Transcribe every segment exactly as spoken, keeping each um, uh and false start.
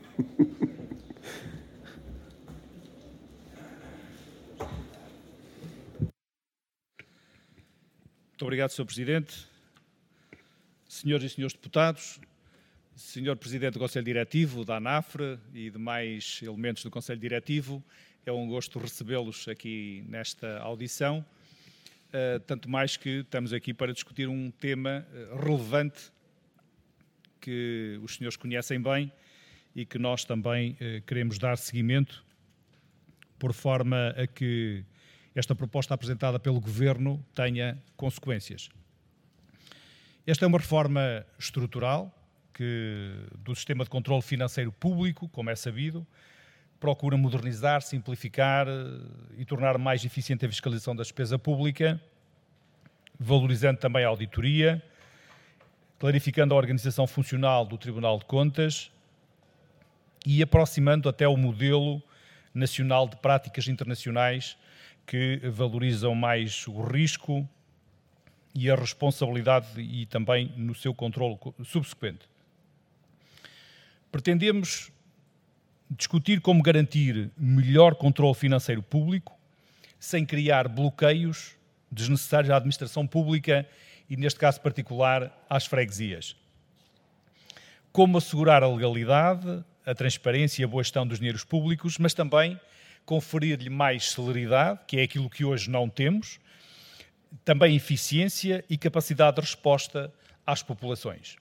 Muito obrigado, senhor Presidente. Senhoras e senhores deputados, senhor Presidente do Conselho Diretivo da ANAFRE e demais elementos do Conselho Diretivo, é um gosto recebê-los aqui nesta audição, tanto mais que estamos aqui para discutir um tema relevante que os senhores conhecem bem e que nós também queremos dar seguimento, por forma a que esta proposta apresentada pelo Governo tenha consequências. Esta é uma reforma estrutural que, do sistema de controle financeiro público, como é sabido, procura modernizar, simplificar e tornar mais eficiente a fiscalização da despesa pública, valorizando também a auditoria, clarificando a organização funcional do Tribunal de Contas e aproximando até o modelo nacional de práticas internacionais que valorizam mais o risco e a responsabilidade e também no seu controle subsequente. Pretendemos discutir como garantir melhor controle financeiro público, sem criar bloqueios desnecessários à administração pública e, neste caso particular, às freguesias. Como assegurar a legalidade, a transparência e a boa gestão dos dinheiros públicos, mas também conferir-lhe mais celeridade, que é aquilo que hoje não temos, também eficiência e capacidade de resposta às populações.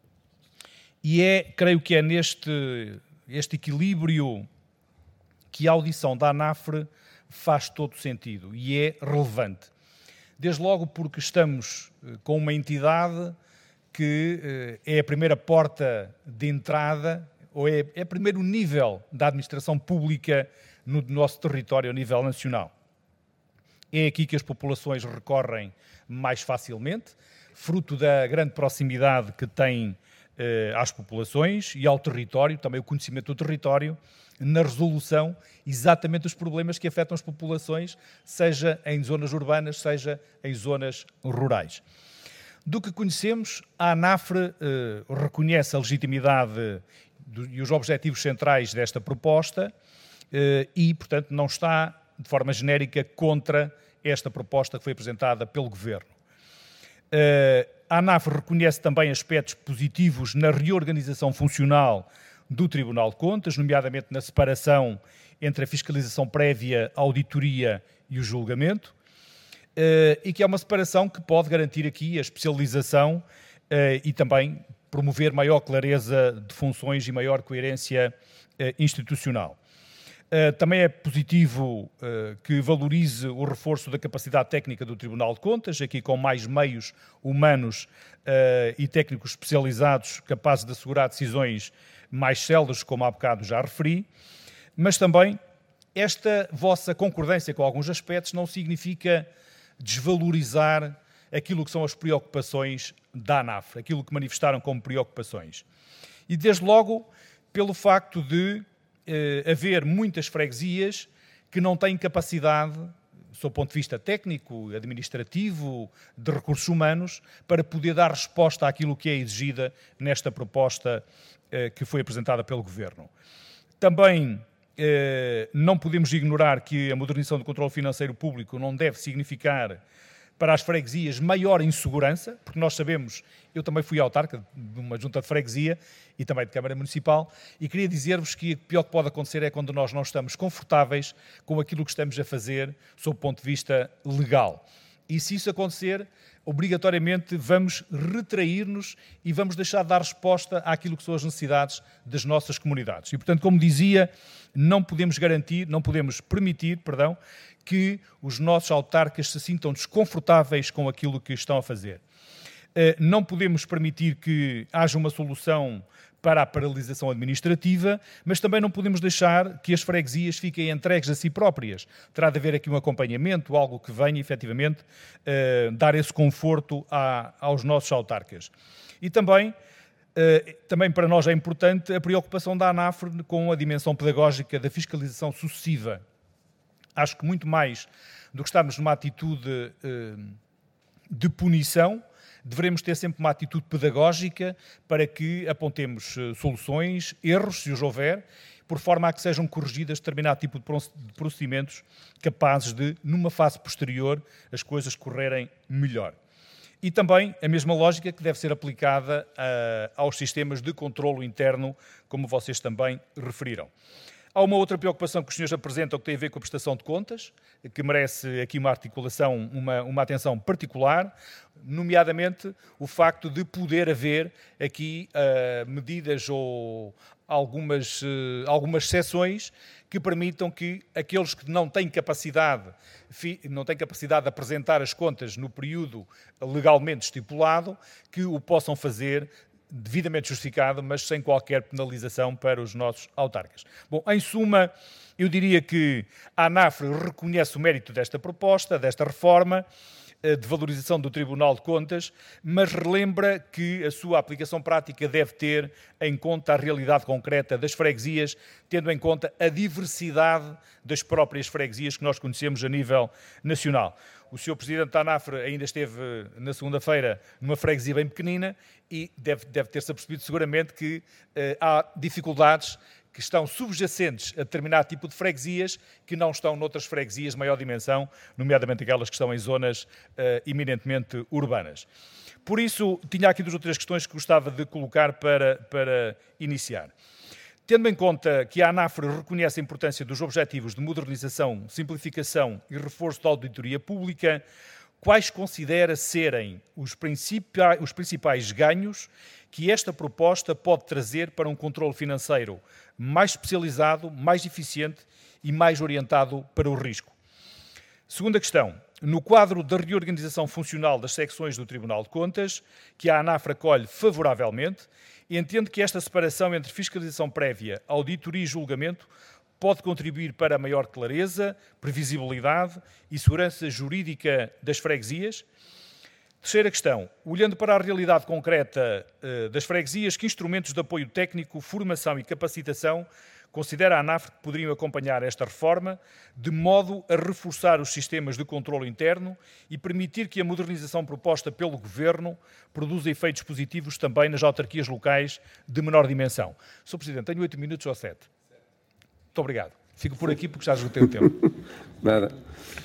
E é, creio que é neste este equilíbrio que a audição da ANAFRE faz todo sentido e é relevante. Desde logo porque estamos com uma entidade que é a primeira porta de entrada, ou é, é o primeiro nível da administração pública no nosso território a nível nacional. É aqui que as populações recorrem mais facilmente, fruto da grande proximidade que têm eh, às populações e ao território, também o conhecimento do território, na resolução exatamente dos problemas que afetam as populações, seja em zonas urbanas, seja em zonas rurais. Do que conhecemos, a ANAFRE eh, reconhece a legitimidade do, e os objetivos centrais desta proposta eh, e, portanto, não está, de forma genérica, contra esta proposta que foi apresentada pelo Governo. Uh, a ANAFRE reconhece também aspectos positivos na reorganização funcional do Tribunal de Contas, nomeadamente na separação entre a fiscalização prévia, a auditoria e o julgamento, uh, e que é uma separação que pode garantir aqui a especialização uh, e também promover maior clareza de funções e maior coerência uh, institucional. Uh, também é positivo uh, que valorize o reforço da capacidade técnica do Tribunal de Contas, aqui com mais meios humanos uh, e técnicos especializados capazes de assegurar decisões mais céleres, como há bocado já referi, mas também esta vossa concordância com alguns aspectos não significa desvalorizar aquilo que são as preocupações da ANAFRE, aquilo que manifestaram como preocupações. E desde logo pelo facto de Uh, haver muitas freguesias que não têm capacidade, do ponto de vista técnico, administrativo, de recursos humanos, para poder dar resposta àquilo que é exigida nesta proposta uh, que foi apresentada pelo Governo. Também uh, não podemos ignorar que a modernização do controle financeiro público não deve significar para as freguesias maior insegurança, porque nós sabemos, eu também fui autarca de uma junta de freguesia e também de Câmara Municipal, e queria dizer-vos que o pior que pode acontecer é quando nós não estamos confortáveis com aquilo que estamos a fazer sob o ponto de vista legal. E se isso acontecer, obrigatoriamente vamos retrair-nos e vamos deixar de dar resposta àquilo que são as necessidades das nossas comunidades. E, portanto, como dizia, não podemos garantir, não podemos permitir, perdão, que os nossos autarcas se sintam desconfortáveis com aquilo que estão a fazer. Não podemos permitir que haja uma solução para a paralisação administrativa, mas também não podemos deixar que as freguesias fiquem entregues a si próprias. Terá de haver aqui um acompanhamento, algo que venha, efetivamente, dar esse conforto aos nossos autarcas. E também, também para nós é importante a preocupação da ANAFRE com a dimensão pedagógica da fiscalização sucessiva. Acho que muito mais do que estarmos numa atitude de punição, Devemos ter sempre uma atitude pedagógica para que apontemos soluções, erros, se os houver, por forma a que sejam corrigidas determinado tipo de procedimentos capazes de, numa fase posterior, as coisas correrem melhor. E também a mesma lógica que deve ser aplicada uh, aos sistemas de controlo interno, como vocês também referiram. Há uma outra preocupação que os senhores apresentam que tem a ver com a prestação de contas, que merece aqui uma articulação, uma, uma atenção particular, nomeadamente o facto de poder haver aqui uh, medidas ou algumas, uh, algumas exceções que permitam que aqueles que não têm capacidade, não têm capacidade de apresentar as contas no período legalmente estipulado, que o possam fazer devidamente justificado, mas sem qualquer penalização para os nossos autarcas. Bom, em suma, eu diria que a ANAFRE reconhece o mérito desta proposta, desta reforma de valorização do Tribunal de Contas, mas relembra que a sua aplicação prática deve ter em conta a realidade concreta das freguesias, tendo em conta a diversidade das próprias freguesias que nós conhecemos a nível nacional. O senhor Presidente da ANAFRE ainda esteve na segunda-feira numa freguesia bem pequenina e deve, deve ter-se apercebido seguramente que eh, há dificuldades que estão subjacentes a determinado tipo de freguesias que não estão noutras freguesias de maior dimensão, nomeadamente aquelas que estão em zonas uh, eminentemente urbanas. Por isso, tinha aqui duas ou três questões que gostava de colocar para, para iniciar. Tendo em conta que a ANAFRE reconhece a importância dos objetivos de modernização, simplificação e reforço da auditoria pública, quais considera serem os principais, os principais ganhos que esta proposta pode trazer para um controle financeiro mais especializado, mais eficiente e mais orientado para o risco? Segunda questão. No quadro da reorganização funcional das secções do Tribunal de Contas, que a ANAFRE acolhe favoravelmente, entende que esta separação entre fiscalização prévia, auditoria e julgamento pode contribuir para a maior clareza, previsibilidade e segurança jurídica das freguesias? Terceira questão. Olhando para a realidade concreta uh, das freguesias, que instrumentos de apoio técnico, formação e capacitação considera a ANAFRE que poderiam acompanhar esta reforma, de modo a reforçar os sistemas de controlo interno e permitir que a modernização proposta pelo Governo produza efeitos positivos também nas autarquias locais de menor dimensão? senhor Presidente, tenho oito minutos ou sete. Muito obrigado. Fico por aqui porque já esgotei o tempo. Nada.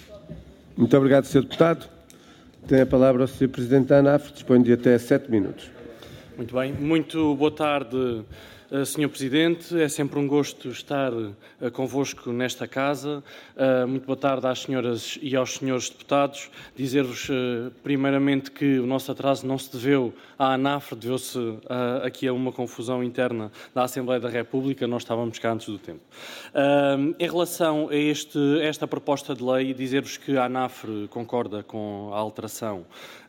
Muito obrigado, senhor Deputado. Tem a palavra o senhor Presidente da ANAFRE, dispõe de até sete minutos. Muito bem. Muito boa tarde, senhor Presidente. É sempre um gosto estar convosco nesta casa. Muito boa tarde às senhoras e aos senhores deputados. Dizer-vos, primeiramente, que o nosso atraso não se deveu à ANAFRE, deveu-se aqui a uma confusão interna da Assembleia da República. Nós estávamos cá antes do tempo. Em relação a este, esta proposta de lei, dizer-vos que a ANAFRE concorda com a alteração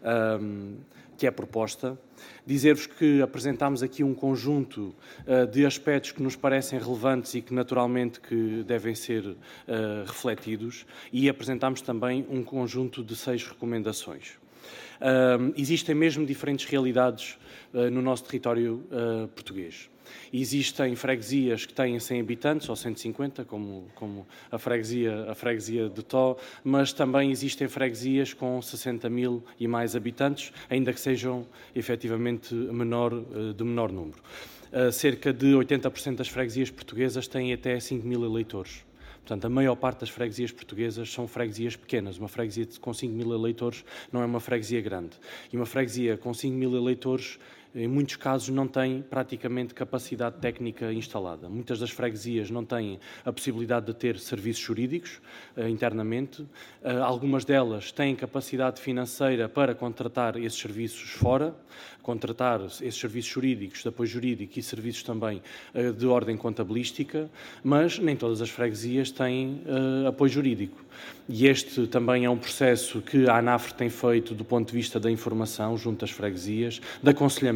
que é proposta. Dizer-vos que apresentámos aqui um conjunto uh, de aspectos que nos parecem relevantes e que naturalmente que devem ser uh, refletidos, e apresentámos também um conjunto de seis recomendações. Uh, existem mesmo diferentes realidades uh, no nosso território uh, português. Existem freguesias que têm cem habitantes, ou cento e cinquenta, como, como a, freguesia, a freguesia de Tó, mas também existem freguesias com sessenta mil e mais habitantes, ainda que sejam efetivamente menor, de menor número. Uh, cerca de oitenta por cento das freguesias portuguesas têm até cinco mil eleitores. Portanto, a maior parte das freguesias portuguesas são freguesias pequenas. Uma freguesia com cinco mil eleitores não é uma freguesia grande. E uma freguesia com cinco mil eleitores, em muitos casos, não tem praticamente capacidade técnica instalada. Muitas das freguesias não têm a possibilidade de ter serviços jurídicos uh, internamente. Uh, algumas delas têm capacidade financeira para contratar esses serviços fora, contratar esses serviços jurídicos, de apoio jurídico e serviços também uh, de ordem contabilística, mas nem todas as freguesias têm uh, apoio jurídico. E este também é um processo que a ANAFRE tem feito do ponto de vista da informação junto às freguesias, de aconselhamento,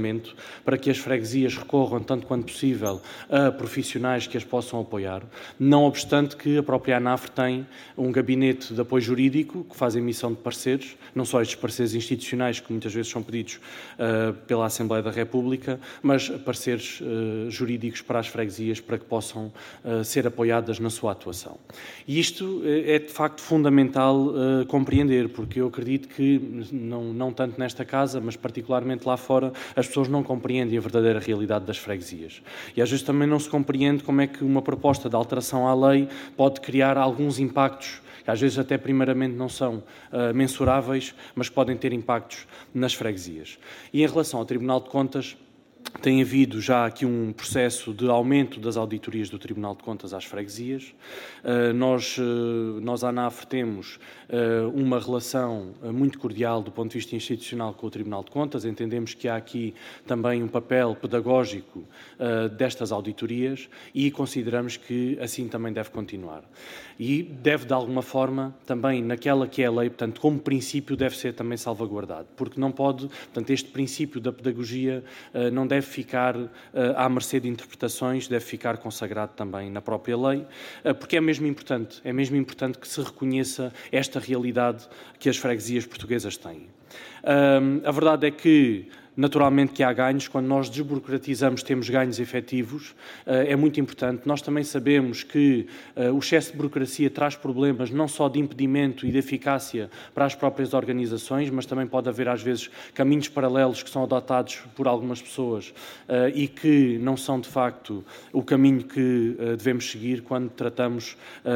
aconselhamento para que as freguesias recorram, tanto quanto possível, a profissionais que as possam apoiar, não obstante que a própria ANAFRE tem um gabinete de apoio jurídico que faz emissão de pareceres, não só estes pareceres institucionais, que muitas vezes são pedidos uh, pela Assembleia da República, mas pareceres uh, jurídicos para as freguesias para que possam uh, ser apoiadas na sua atuação. E isto é, de facto, fundamental uh, compreender, porque eu acredito que, não, não tanto nesta casa, mas particularmente lá fora, as pessoas não compreendem a verdadeira realidade das freguesias. E às vezes também não se compreende como é que uma proposta de alteração à lei pode criar alguns impactos que às vezes até primeiramente não são uh, mensuráveis, mas podem ter impactos nas freguesias. E em relação ao Tribunal de Contas, tem havido já aqui um processo de aumento das auditorias do Tribunal de Contas às freguesias. Uh, nós, uh, nós, a ANAFRE, temos uh, uma relação uh, muito cordial do ponto de vista institucional com o Tribunal de Contas. Entendemos que há aqui também um papel pedagógico uh, destas auditorias e consideramos que assim também deve continuar. E deve, de alguma forma, também naquela que é a lei, portanto, como princípio, deve ser também salvaguardado, porque não pode, portanto, este princípio da pedagogia uh, não deve ficar uh, à mercê de interpretações, deve ficar consagrado também na própria lei, uh, porque é mesmo importante, é mesmo importante que se reconheça esta realidade que as freguesias portuguesas têm. Uh, a verdade é que, naturalmente, que há ganhos. Quando nós desburocratizamos, temos ganhos efetivos. É muito importante. Nós também sabemos que o excesso de burocracia traz problemas não só de impedimento e de eficácia para as próprias organizações, mas também pode haver, às vezes, caminhos paralelos que são adotados por algumas pessoas e que não são, de facto, o caminho que devemos seguir quando tratamos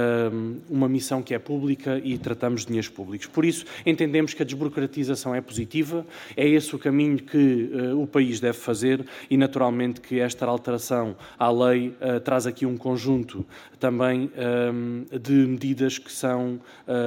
uma missão que é pública e tratamos dinheiros públicos. Por isso, entendemos que a desburocratização é positiva, é esse o caminho que uh, o país deve fazer e, naturalmente, que esta alteração à lei uh, traz aqui um conjunto também um, de medidas que são,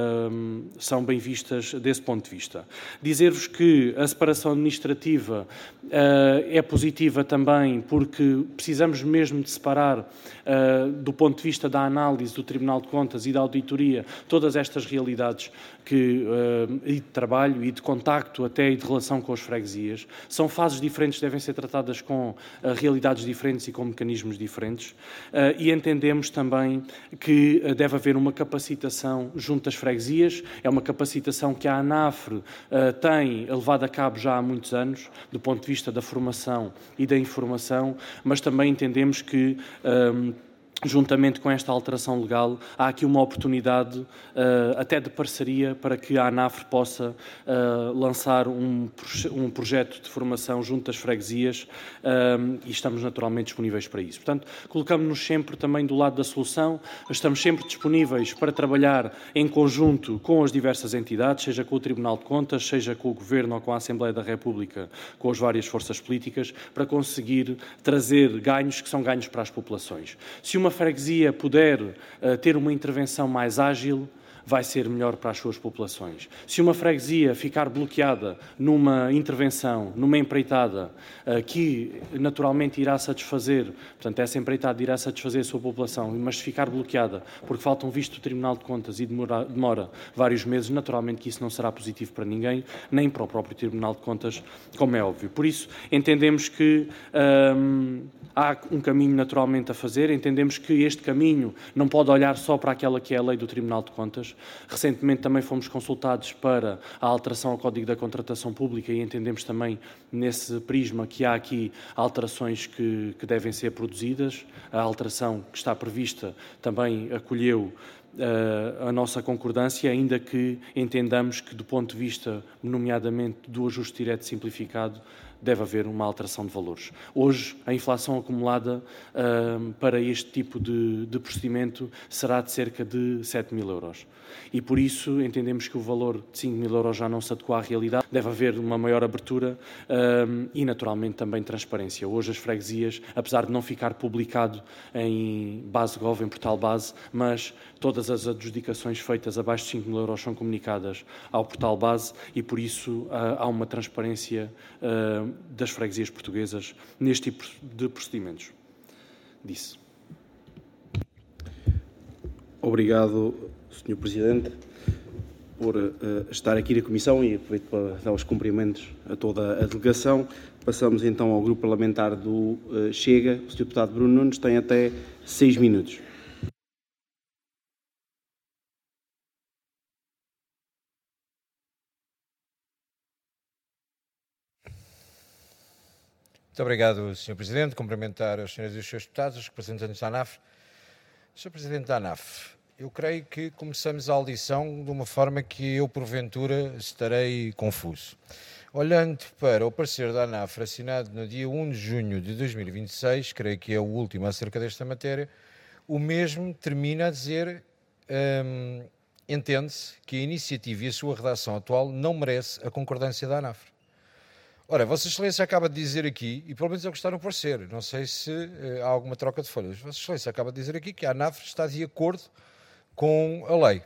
um, são bem vistas desse ponto de vista. Dizer-vos que a separação administrativa uh, é positiva também porque precisamos mesmo de separar, uh, do ponto de vista da análise do Tribunal de Contas e da auditoria, todas estas realidades que, uh, e de trabalho e de contacto até e de relação com as freguesias. São fases diferentes, devem ser tratadas com uh, realidades diferentes e com mecanismos diferentes. Uh, e entendemos também que uh, deve haver uma capacitação junto às freguesias. É uma capacitação que a ANAFRE uh, tem levado a cabo já há muitos anos, do ponto de vista da formação e da informação, mas também entendemos que um, juntamente com esta alteração legal, há aqui uma oportunidade uh, até de parceria para que a ANAFRE possa uh, lançar um, um projeto de formação junto às freguesias uh, e estamos naturalmente disponíveis para isso. Portanto, colocamos-nos sempre também do lado da solução, estamos sempre disponíveis para trabalhar em conjunto com as diversas entidades, seja com o Tribunal de Contas, seja com o Governo ou com a Assembleia da República, com as várias forças políticas, para conseguir trazer ganhos que são ganhos para as populações. Se uma freguesia puder uh, ter uma intervenção mais ágil, vai ser melhor para as suas populações. Se uma freguesia ficar bloqueada numa intervenção, numa empreitada, uh, que naturalmente irá satisfazer, portanto, essa empreitada irá satisfazer a sua população, mas se ficar bloqueada porque falta um visto do Tribunal de Contas e demora, demora vários meses, naturalmente que isso não será positivo para ninguém, nem para o próprio Tribunal de Contas, como é óbvio. Por isso, entendemos que um, há um caminho naturalmente a fazer, entendemos que este caminho não pode olhar só para aquela que é a lei do Tribunal de Contas. Recentemente também fomos consultados para a alteração ao Código da Contratação Pública e entendemos também nesse prisma que há aqui alterações que, que devem ser produzidas. A alteração que está prevista também acolheu Uh, a nossa concordância, ainda que entendamos que, do ponto de vista, nomeadamente, do ajuste direto simplificado, deve haver uma alteração de valores. Hoje, a inflação acumulada uh, para este tipo de, de procedimento será de cerca de sete mil euros. E, por isso, entendemos que o valor de cinco mil euros já não se adequa à realidade. Deve haver uma maior abertura uh, e, naturalmente, também transparência. Hoje, as freguesias, apesar de não ficar publicado em base Gov, em portal base, mas todas as adjudicações feitas abaixo de cinco mil euros são comunicadas ao portal base e, por isso, uh, há uma transparência uh, das freguesias portuguesas neste tipo de procedimentos. Disse. Obrigado, senhor Presidente, por uh, estar aqui na Comissão e aproveito para dar os cumprimentos a toda a delegação. Passamos então ao grupo parlamentar do uh, Chega. O senhor deputado Bruno Nunes tem até seis minutos. Muito obrigado, senhor Presidente. Cumprimentar os senhores e os seus deputados, os representantes da ANAF. senhor Presidente da ANAF, eu creio que começamos a audição de uma forma que eu, porventura, estarei confuso. Olhando para o parecer da ANAF assinado no dia primeiro de junho de dois mil e vinte e seis, creio que é o último acerca desta matéria, o mesmo termina a dizer, hum, entende-se que a iniciativa e a sua redação atual não merece a concordância da ANAF. Ora, Vossa Excelência acaba de dizer aqui, e pelo menos é o que está no parecer, não sei se uh, há alguma troca de folhas, Vossa Excelência acaba de dizer aqui que a ANAF está de acordo com a lei.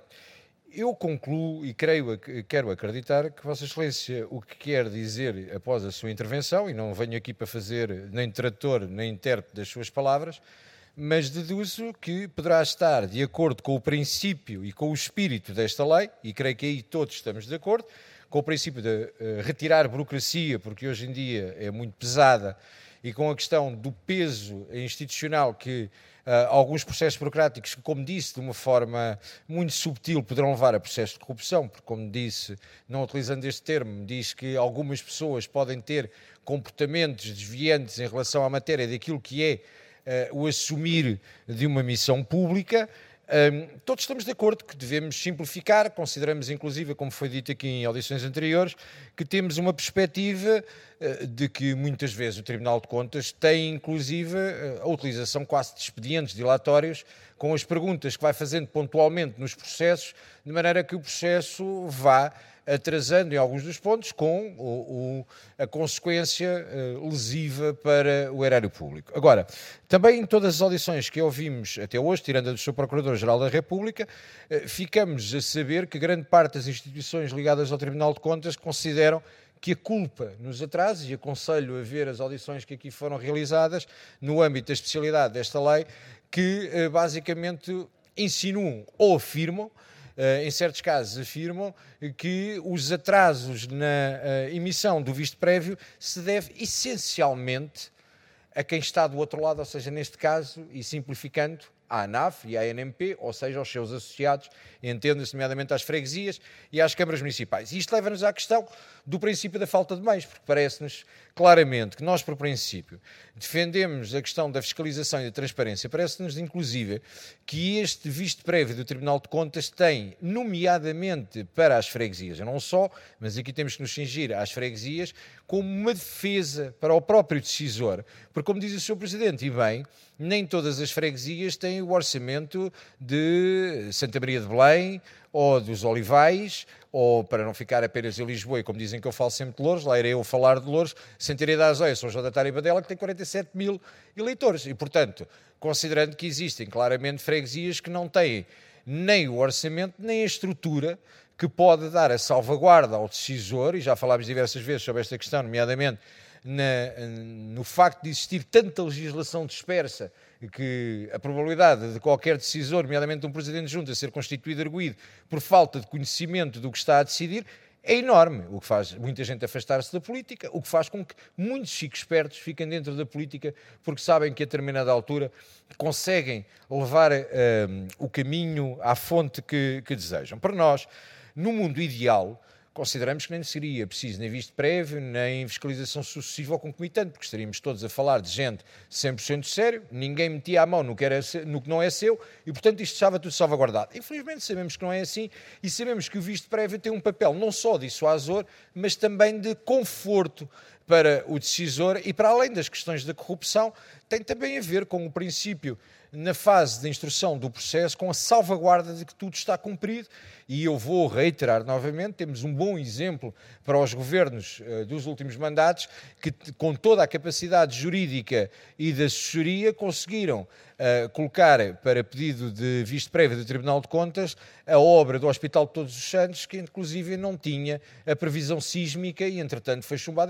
Eu concluo e creio, quero acreditar que Vossa Excelência o que quer dizer após a sua intervenção, e não venho aqui para fazer nem tradutor nem intérprete das suas palavras, mas deduzo que poderá estar de acordo com o princípio e com o espírito desta lei, e creio que aí todos estamos de acordo, com o princípio de uh, retirar burocracia, porque hoje em dia é muito pesada, e com a questão do peso institucional que uh, alguns processos burocráticos, que, como disse, de uma forma muito subtil, poderão levar a processos de corrupção, porque, como disse, não utilizando este termo, diz que algumas pessoas podem ter comportamentos desviantes em relação à matéria daquilo que é uh, o assumir de uma missão pública. Um, todos estamos de acordo que devemos simplificar, consideramos inclusive, como foi dito aqui em audições anteriores, que temos uma perspectiva uh, de que muitas vezes o Tribunal de Contas tem inclusive uh, a utilização quase de expedientes dilatórios com as perguntas que vai fazendo pontualmente nos processos, de maneira que o processo vá atrasando em alguns dos pontos com o, o, a consequência uh, lesiva para o erário público. Agora, também em todas as audições que ouvimmes até hoje, tirando a do seu Procurador-Geral da República, uh, ficamos a saber que grande parte das instituições ligadas ao Tribunal de Contas consideram que a culpa nos atrasos, e aconselho a ver as audições que aqui foram realizadas no âmbito da especialidade desta lei, que uh, basicamente insinuam ou afirmam, Uh, em certos casos afirmam que os atrasos na uh, emissão do visto prévio se deve essencialmente a quem está do outro lado, ou seja, neste caso, e simplificando, à ANAF e à A N M P, ou seja, aos seus associados, entenda-se nomeadamente às freguesias e às câmaras municipais. E isto leva-nos à questão do princípio da falta de meios, porque parece-nos claramente que nós, por princípio, defendemos a questão da fiscalização e da transparência. Parece-nos, inclusive, que este visto prévio do Tribunal de Contas tem, nomeadamente para as freguesias, não só, mas aqui temos que nos cingir às freguesias, como uma defesa para o próprio decisor. Porque, como diz o senhor Presidente, e bem, nem todas as freguesias têm o orçamento de Santa Maria de Belém, ou dos Olivais, ou, para não ficar apenas em Lisboa, e como dizem que eu falo sempre de Louros, lá irei eu falar de Louros, Santa Maria da Azóia, São João da Tara e Badela, que tem quarenta e sete mil eleitores. E, portanto, considerando que existem claramente freguesias que não têm nem o orçamento, nem a estrutura que pode dar a salvaguarda ao decisor, e já falámos diversas vezes sobre esta questão, nomeadamente na, no facto de existir tanta legislação dispersa, que a probabilidade de qualquer decisor, nomeadamente um Presidente de Junta, ser constituído arguido por falta de conhecimento do que está a decidir, é enorme, o que faz muita gente afastar-se da política, o que faz com que muitos chicos espertos fiquem dentro da política porque sabem que a determinada altura conseguem levar uh, o caminho à fonte que, que desejam. Para nós, no mundo ideal, consideramos que nem seria preciso nem visto prévio, nem fiscalização sucessiva ou concomitante, porque estaríamos todos a falar de gente cem por cento sério, ninguém metia a mão no que, era, no que não é seu, e portanto isto estava tudo salvaguardado. Infelizmente sabemos que não é assim, e sabemos que o visto prévio tem um papel não só dissuasor, mas também de conforto para o decisor, e para além das questões da corrupção, tem também a ver com o princípio, na fase de instrução do processo, com a salvaguarda de que tudo está cumprido. E eu vou reiterar novamente, temos um bom exemplo para os governos uh, dos últimos mandatos, que com toda a capacidade jurídica e de assessoria conseguiram uh, colocar para pedido de visto prévio do Tribunal de Contas a obra do Hospital de Todos os Santos, que inclusive não tinha a previsão sísmica e entretanto foi chumbada. E agora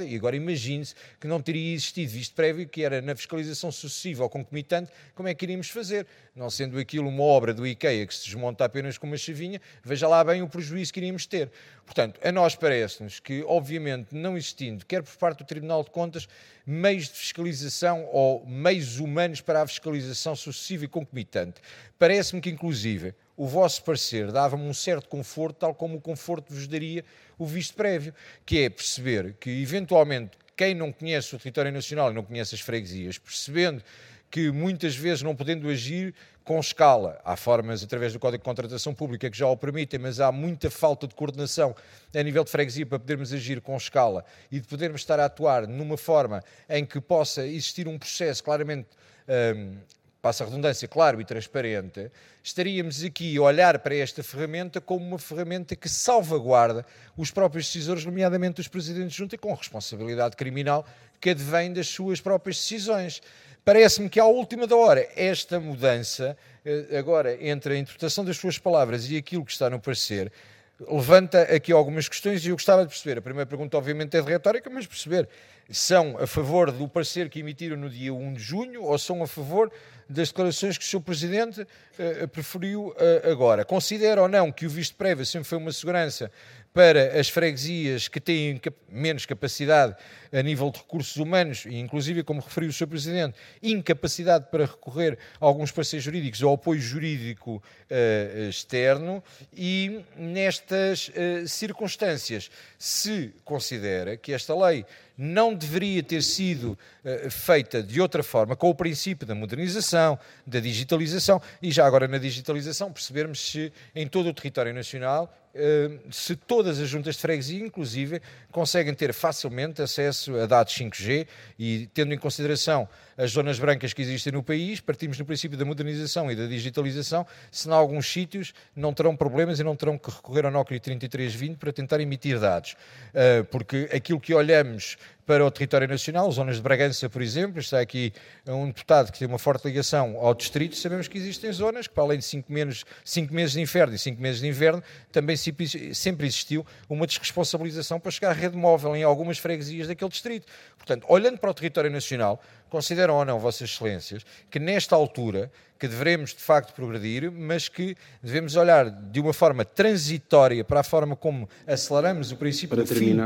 imagine-se que não teria existido visto prévio, que era na fiscalização sucessiva ou concomitante, como é que iríamos fazer? Não sendo aquilo uma obra do IKEA que se desmonta apenas com uma chavinha, veja lá bem o prejuízo que iríamos ter. Portanto, a nós parece-nos que, obviamente, não existindo, quer por parte do Tribunal de Contas, meios de fiscalização ou meios humanos para a fiscalização sucessiva e concomitante, parece-me que, inclusive, o vosso parecer dava-me um certo conforto, tal como o conforto vos daria o visto prévio, que é perceber que, eventualmente, quem não conhece o território nacional e não conhece as freguesias, percebendo que muitas vezes não podendo agir com escala, há formas através do Código de Contratação Pública que já o permitem, mas há muita falta de coordenação a nível de freguesia para podermos agir com escala e de podermos estar a atuar numa forma em que possa existir um processo claramente, hum, passa a redundância, claro e transparente, estaríamos aqui a olhar para esta ferramenta como uma ferramenta que salvaguarda os próprios decisores, nomeadamente os presidentes de junta, com responsabilidade criminal que advém das suas próprias decisões. Parece-me que à última da hora esta mudança, agora entre a interpretação das suas palavras e aquilo que está no parecer, levanta aqui algumas questões e eu gostava de perceber. A primeira pergunta obviamente é de retórica, mas perceber, são a favor do parecer que emitiram no dia um de junho ou são a favor das declarações que o senhor Presidente uh, preferiu uh, agora? Considera ou não que o visto prévio sempre foi uma segurança para as freguesias que têm cap- menos capacidade a nível de recursos humanos e, inclusive, como referiu o senhor Presidente, incapacidade para recorrer a alguns parceiros jurídicos ou apoio jurídico uh, externo e, nestas uh, circunstâncias, se considera que esta lei não deveria ter sido uh, feita de outra forma, com o princípio da modernização, da digitalização, e já agora na digitalização percebermos se em todo o território nacional, uh, se todas as juntas de freguesia, inclusive, conseguem ter facilmente acesso a dados cinco G e, tendo em consideração as zonas brancas que existem no país, partimos do princípio da modernização e da digitalização, se em alguns sítios não terão problemas e não terão que recorrer ao Nócleo trinta e três vinte para tentar emitir dados. Uh, porque aquilo que olhamos para o território nacional, zonas de Bragança, por exemplo, está aqui um deputado que tem uma forte ligação ao distrito, sabemos que existem zonas que, para além de cinco meses, cinco meses de inverno e cinco meses de inverno, também sempre existiu uma desresponsabilização para chegar à rede móvel em algumas freguesias daquele distrito. Portanto, olhando para o território nacional, consideram ou não, Vossas Excelências, que nesta altura, que devemos de facto progredir, mas que devemos olhar de uma forma transitória para a forma como aceleramos o princípio do fim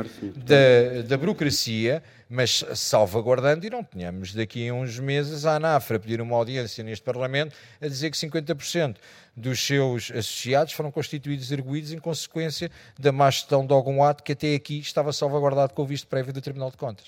da, da burocracia, mas salvaguardando e não tenhamos daqui a uns meses a ANAF a pedir uma audiência neste Parlamento a dizer que cinquenta por cento dos seus associados foram constituídos erguidos em consequência da má gestão de algum ato que até aqui estava salvaguardado com o visto prévio do Tribunal de Contas.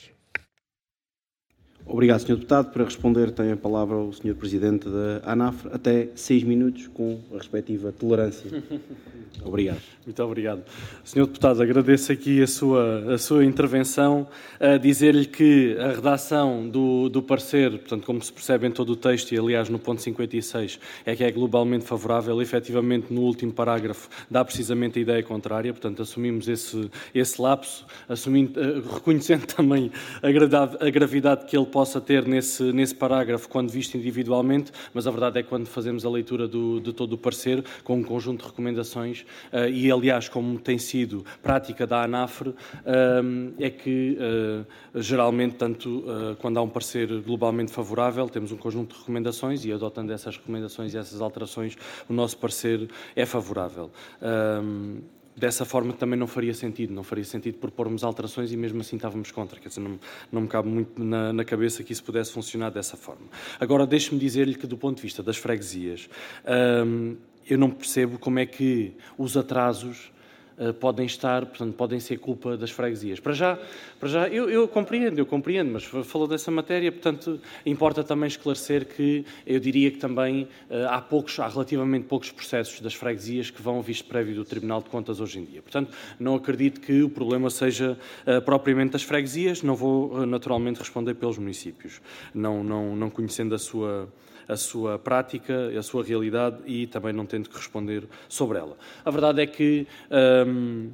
Obrigado, senhor Deputado. Para responder tem a palavra o senhor Presidente da ANAF, até seis minutos, com a respectiva tolerância. Obrigado. Muito obrigado. senhor Deputado, agradeço aqui a sua, a sua intervenção, a dizer-lhe que a redação do, do parecer, portanto, como se percebe em todo o texto, e aliás no ponto cinquenta e seis, é que é globalmente favorável, efetivamente no último parágrafo dá precisamente a ideia contrária, portanto assumimos esse, esse lapso, assumindo, reconhecendo também a gravidade, a gravidade que ele possa ter nesse, nesse parágrafo quando visto individualmente, mas a verdade é que quando fazemos a leitura do, de todo o parecer, com um conjunto de recomendações, uh, e aliás como tem sido prática da ANAFRE, uh, é que uh, geralmente, tanto uh, quando há um parecer globalmente favorável, temos um conjunto de recomendações e adotando essas recomendações e essas alterações, o nosso parecer é favorável. Uh, Dessa forma também não faria sentido, não faria sentido propormos alterações e mesmo assim estávamos contra, quer dizer, não, não me cabe muito na, na cabeça que isso pudesse funcionar dessa forma. Agora, deixe-me dizer-lhe que do ponto de vista das freguesias, hum, eu não percebo como é que os atrasos uh, podem estar, portanto, podem ser culpa das freguesias. Para já, para já eu, eu compreendo, eu compreendo, mas falou dessa matéria, portanto, importa também esclarecer que eu diria que também uh, há poucos, há relativamente poucos processos das freguesias que vão ao visto prévio do Tribunal de Contas hoje em dia. Portanto, não acredito que o problema seja uh, propriamente das freguesias, não vou uh, naturalmente responder pelos municípios, não, não, não conhecendo a sua... a sua prática, a sua realidade e também não tendo que responder sobre ela. A verdade é que hum,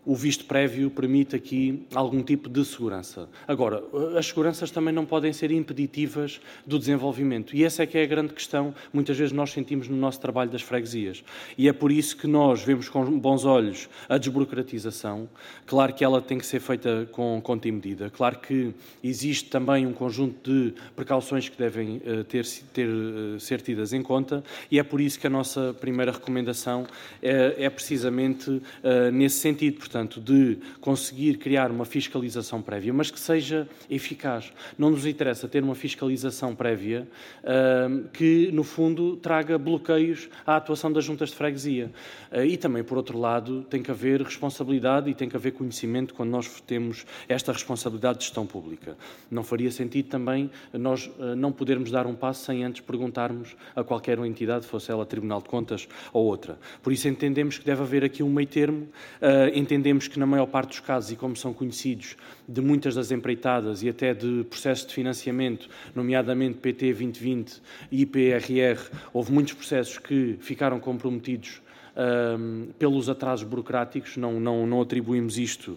o visto prévio permite aqui algum tipo de segurança. Agora, as seguranças também não podem ser impeditivas do desenvolvimento. E essa é que é a grande questão, muitas vezes nós sentimos no nosso trabalho das freguesias. E é por isso que nós vemos com bons olhos a desburocratização. Claro que ela tem que ser feita com conta e medida. Claro que existe também um conjunto de precauções que devem uh, ter, ter, uh, ser tidas em conta, e é por isso que a nossa primeira recomendação é, é precisamente uh, nesse sentido. Portanto, Portanto, de conseguir criar uma fiscalização prévia, mas que seja eficaz. Não nos interessa ter uma fiscalização prévia uh, que, no fundo, traga bloqueios à atuação das juntas de freguesia. Uh, e também, por outro lado, tem que haver responsabilidade e tem que haver conhecimento quando nós temos esta responsabilidade de gestão pública. Não faria sentido também nós uh, não podermos dar um passo sem antes perguntarmos a qualquer entidade, fosse ela Tribunal de Contas ou outra. Por isso entendemos que deve haver aqui um meio termo, uh, entendemos Entendemos que, na maior parte dos casos, e como são conhecidos de muitas das empreitadas e até de processos de financiamento, nomeadamente P T vinte vinte e I P R R, houve muitos processos que ficaram comprometidos um, pelos atrasos burocráticos. Não, não, não atribuímos isto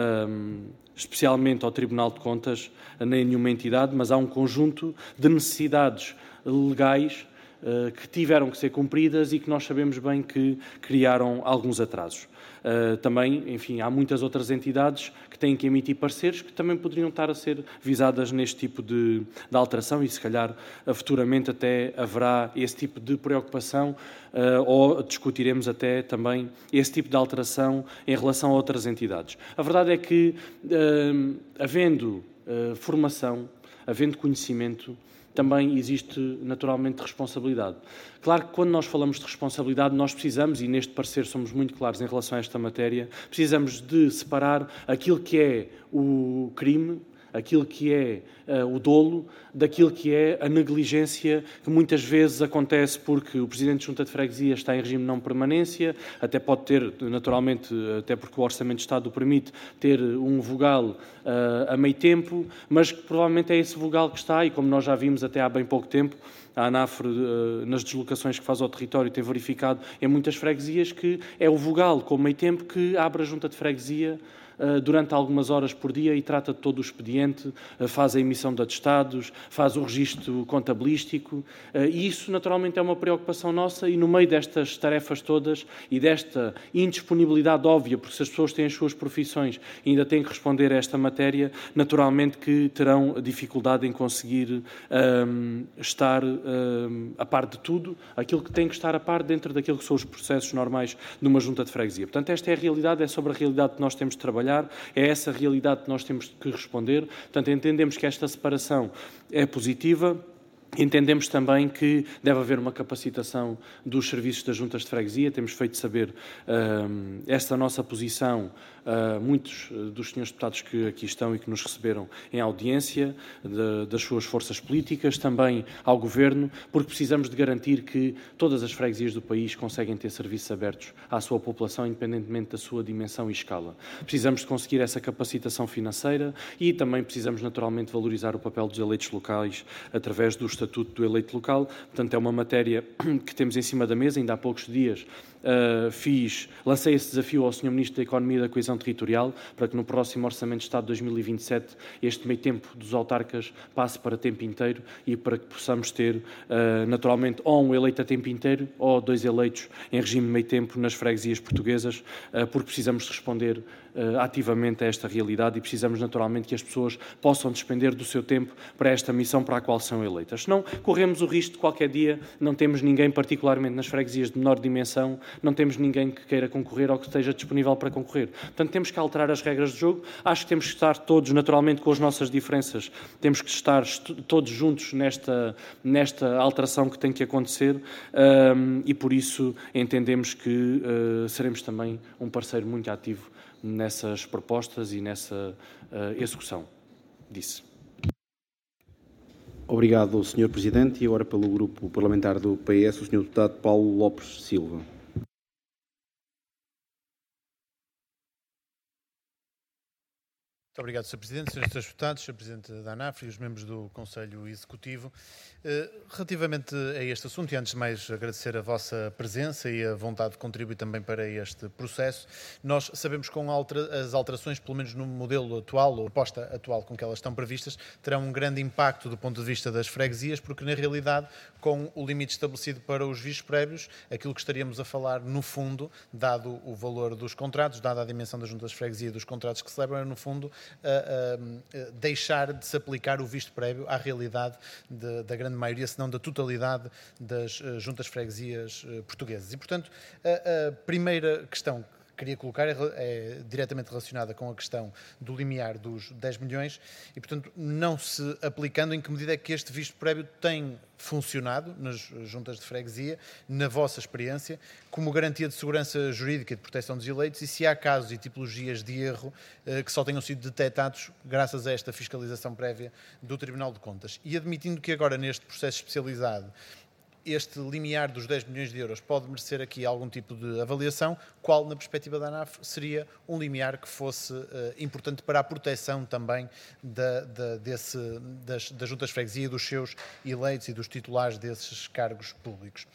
um, especialmente ao Tribunal de Contas, nem a nenhuma entidade, mas há um conjunto de necessidades legais uh, que tiveram que ser cumpridas e que nós sabemos bem que criaram alguns atrasos. Uh, também, enfim, há muitas outras entidades que têm que emitir pareceres que também poderiam estar a ser visadas neste tipo de, de alteração e, se calhar, uh, futuramente até haverá esse tipo de preocupação uh, ou discutiremos até também esse tipo de alteração em relação a outras entidades. A verdade é que, uh, havendo uh, formação, havendo conhecimento, também existe, naturalmente, responsabilidade. Claro que quando nós falamos de responsabilidade, nós precisamos, e neste parecer somos muito claros em relação a esta matéria, precisamos de separar aquilo que é o crime, aquilo que é uh, o dolo, daquilo que é a negligência, que muitas vezes acontece porque o Presidente de Junta de Freguesia está em regime de não permanência, até pode ter, naturalmente, até porque o Orçamento de Estado o permite, ter um vogal uh, a meio tempo, mas que provavelmente é esse vogal que está, e como nós já vimos até há bem pouco tempo, a ANAFRE, nas deslocações que faz ao território, tem verificado em muitas freguesias que é o vogal com meio tempo que abre a Junta de Freguesia durante algumas horas por dia e trata de todo o expediente, faz a emissão de atestados, faz o registro contabilístico, e isso naturalmente é uma preocupação nossa, e no meio destas tarefas todas e desta indisponibilidade óbvia, porque se as pessoas têm as suas profissões e ainda têm que responder a esta matéria, naturalmente que terão dificuldade em conseguir um, estar um, a par de tudo, aquilo que tem que estar a par dentro daquilo que são os processos normais de uma junta de freguesia. Portanto, esta é a realidade, é sobre a realidade que nós temos de trabalhar, é essa realidade que nós temos que responder. Portanto, entendemos que esta separação é positiva. Entendemos também que deve haver uma capacitação dos serviços das juntas de freguesia. Temos feito saber uh, esta nossa posição a uh, muitos dos senhores deputados que aqui estão e que nos receberam em audiência, de, das suas forças políticas, também ao Governo, porque precisamos de garantir que todas as freguesias do país conseguem ter serviços abertos à sua população, independentemente da sua dimensão e escala. Precisamos de conseguir essa capacitação financeira e também precisamos, naturalmente, valorizar o papel dos eleitos locais através do Estatuto do Eleito Local. Portanto, é uma matéria que temos em cima da mesa. Ainda há poucos dias uh, fiz, lancei esse desafio ao senhor Ministro da Economia e da Coesão Territorial para que no próximo Orçamento de Estado de dois mil e vinte e sete este meio tempo dos autarcas passe para tempo inteiro e para que possamos ter, uh, naturalmente, ou um eleito a tempo inteiro ou dois eleitos em regime de meio tempo nas freguesias portuguesas, uh, porque precisamos responder uh, ativamente a esta realidade e precisamos, naturalmente, que as pessoas possam despender do seu tempo para esta missão para a qual são eleitas. Senão, corremos o risco de qualquer dia não temos ninguém, particularmente nas freguesias de menor dimensão, não temos ninguém que queira concorrer ou que esteja disponível para concorrer. Portanto, temos que alterar as regras do jogo. Acho que temos que estar todos, naturalmente, com as nossas diferenças, temos que estar todos juntos nesta, nesta alteração que tem que acontecer um, e, por isso, entendemos que uh, seremos também um parceiro muito ativo nessas propostas e nessa uh, execução. Disse. Obrigado, senhor Presidente. E agora, pelo Grupo Parlamentar do P S, o senhor Deputado Paulo Lopes Silva. Muito obrigado, senhor Presidente, senhores Deputados, senhor Presidente da ANAF e os membros do Conselho Executivo. Relativamente a este assunto, e antes de mais agradecer a vossa presença e a vontade de contribuir também para este processo, nós sabemos que com as alterações, pelo menos no modelo atual, ou proposta atual com que elas estão previstas, terão um grande impacto do ponto de vista das freguesias, porque na realidade, com o limite estabelecido para os vistos prévios, aquilo que estaríamos a falar, no fundo, dado o valor dos contratos, dada a dimensão das juntas de freguesia e dos contratos que celebram, é no fundo a, a, a deixar de se aplicar o visto prévio à realidade de, da grande maioria, se não da totalidade das uh, juntas de freguesias uh, portuguesas. E, portanto, a, a primeira questão que queria colocar é, é diretamente relacionada com a questão do limiar dos dez milhões e, portanto, não se aplicando em que medida é que este visto prévio tem funcionado nas juntas de freguesia, na vossa experiência, como garantia de segurança jurídica e de proteção dos eleitos, e se há casos e tipologias de erro eh, que só tenham sido detectados graças a esta fiscalização prévia do Tribunal de Contas. E admitindo que agora neste processo especializado este limiar dos dez milhões de euros pode merecer aqui algum tipo de avaliação, qual, na perspectiva da ANAF, seria um limiar que fosse uh, importante para a proteção também da, da, desse, das, das juntas de freguesia, dos seus eleitos e dos titulares desses cargos públicos.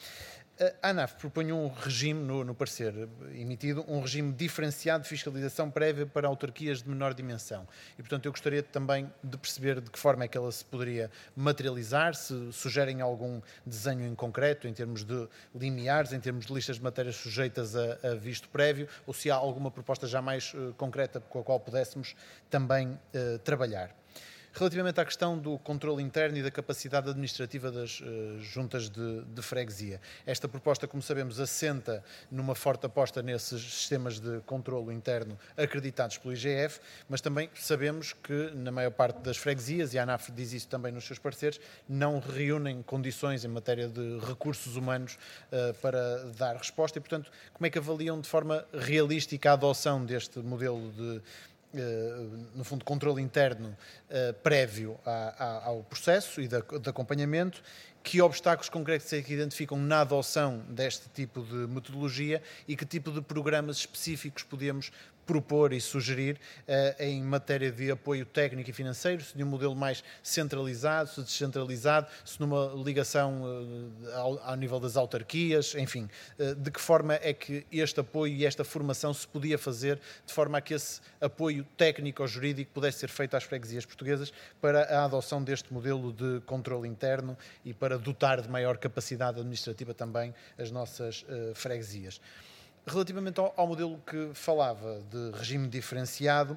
A ANAF propõe um regime, no, no parecer emitido, um regime diferenciado de fiscalização prévia para autarquias de menor dimensão. E, portanto, eu gostaria também de perceber de que forma é que ela se poderia materializar, se sugerem algum desenho em concreto, em termos de limiares, em termos de listas de matérias sujeitas a, a visto prévio, ou se há alguma proposta já mais uh, concreta com a qual pudéssemos também uh, trabalhar. Relativamente à questão do controle interno e da capacidade administrativa das uh, juntas de, de freguesia. Esta proposta, como sabemos, assenta numa forte aposta nesses sistemas de controle interno acreditados pelo I G F, mas também sabemos que, na maior parte das freguesias, e a ANAF diz isso também nos seus pareceres, não reúnem condições em matéria de recursos humanos uh, para dar resposta e, portanto, como é que avaliam de forma realística a adoção deste modelo de Uh, no fundo, controle interno uh, prévio a, a, ao processo e de, de acompanhamento, que obstáculos concretos é que identificam na adoção deste tipo de metodologia e que tipo de programas específicos podemos propor e sugerir uh, em matéria de apoio técnico e financeiro, se de um modelo mais centralizado, se descentralizado, se numa ligação uh, ao, ao nível das autarquias, enfim, uh, de que forma é que este apoio e esta formação se podia fazer de forma a que esse apoio técnico ou jurídico pudesse ser feito às freguesias portuguesas para a adoção deste modelo de controle interno e para dotar de maior capacidade administrativa também as nossas uh, freguesias. Relativamente ao, ao modelo que falava de regime diferenciado,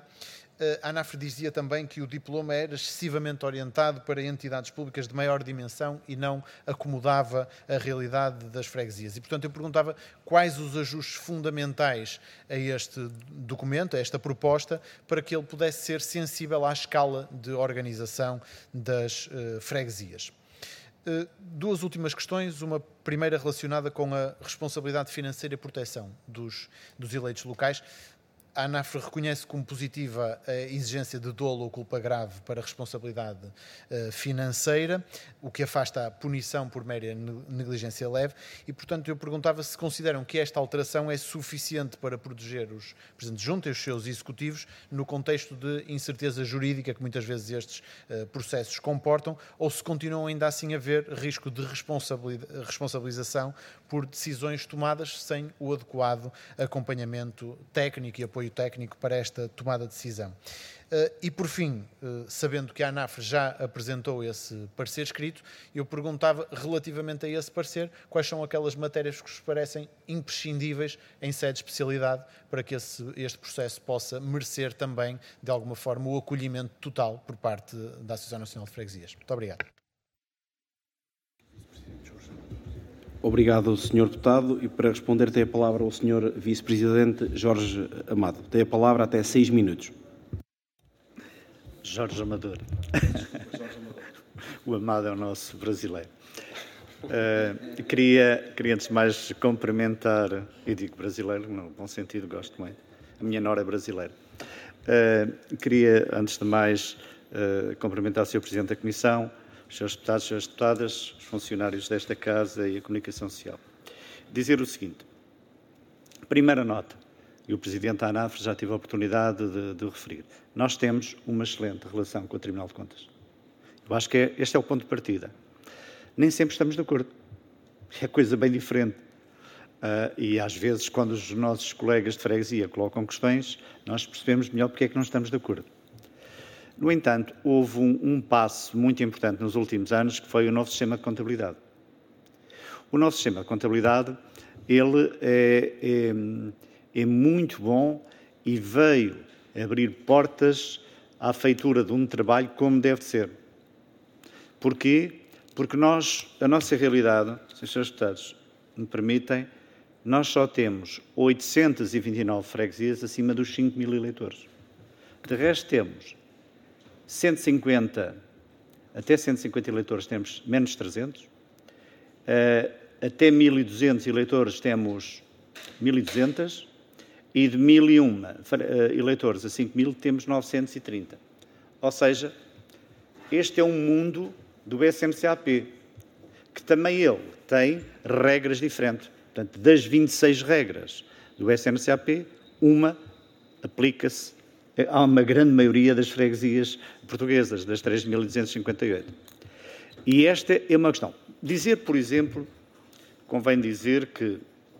a ANAF dizia também que o diploma era excessivamente orientado para entidades públicas de maior dimensão e não acomodava a realidade das freguesias. E, portanto, eu perguntava quais os ajustes fundamentais a este documento, a esta proposta, para que ele pudesse ser sensível à escala de organização das uh, freguesias. Uh, duas últimas questões, uma primeira relacionada com a responsabilidade financeira e proteção dos, dos eleitos locais. A ANAF reconhece como positiva a exigência de dolo ou culpa grave para a responsabilidade uh, financeira, o que afasta a punição por mera negligência leve, e, portanto, eu perguntava se consideram que esta alteração é suficiente para proteger os presidentes de junta e os seus executivos no contexto de incerteza jurídica que muitas vezes estes uh, processos comportam, ou se continuam ainda assim a haver risco de responsabilização por decisões tomadas sem o adequado acompanhamento técnico e apoio técnico para esta tomada de decisão. Uh, e, por fim, uh, sabendo que a ANAF já apresentou esse parecer escrito, eu perguntava, relativamente a esse parecer, quais são aquelas matérias que vos parecem imprescindíveis em sede de especialidade para que esse, este processo possa merecer também, de alguma forma, o acolhimento total por parte da Associação Nacional de Freguesias. Muito obrigado. Obrigado, senhor Deputado. E para responder tem a palavra o senhor Vice-Presidente Jorge Amado. Tem a palavra até seis minutos. Jorge Amador. O Amado é o nosso brasileiro. Uh, queria, queria, antes de mais, cumprimentar, e digo brasileiro, no bom sentido, gosto muito, a minha nora é brasileira. Uh, queria, antes de mais, uh, cumprimentar o senhor Presidente da Comissão, os senhores deputados, as senhoras deputadas, os funcionários desta Casa e a Comunicação Social. Dizer o seguinte. Primeira nota. e o Presidente da ANAF já teve a oportunidade de, de referir. Nós temos uma excelente relação com o Tribunal de Contas. Eu acho que é, este é o ponto de partida. Nem sempre estamos de acordo. É coisa bem diferente. Uh, e às vezes, quando os nossos colegas de freguesia colocam questões, nós percebemos melhor porque é que não estamos de acordo. No entanto, houve um, um passo muito importante nos últimos anos, que foi o novo sistema de contabilidade. O novo sistema de contabilidade, ele é, é, é muito bom e veio abrir portas à feitura de um trabalho como deve ser. Porquê? Porque nós, a nossa realidade, se os senhores deputados me permitem, nós só temos oitocentas e vinte e nove freguesias acima dos cinco mil eleitores. De resto, temos cento e cinquenta, até cento e cinquenta eleitores temos menos trezentos, uh, até mil e duzentos eleitores temos mil e duzentos e de mil e um uh, eleitores a cinco mil temos novecentos e trinta. Ou seja, este é um mundo do S M C A P, que também ele tem regras diferentes. Portanto, das vinte e seis regras do S M C A P, uma aplica-se a uma grande maioria das freguesias portuguesas, das três mil duzentas e cinquenta e oito. E esta é uma questão. Dizer, por exemplo, convém dizer que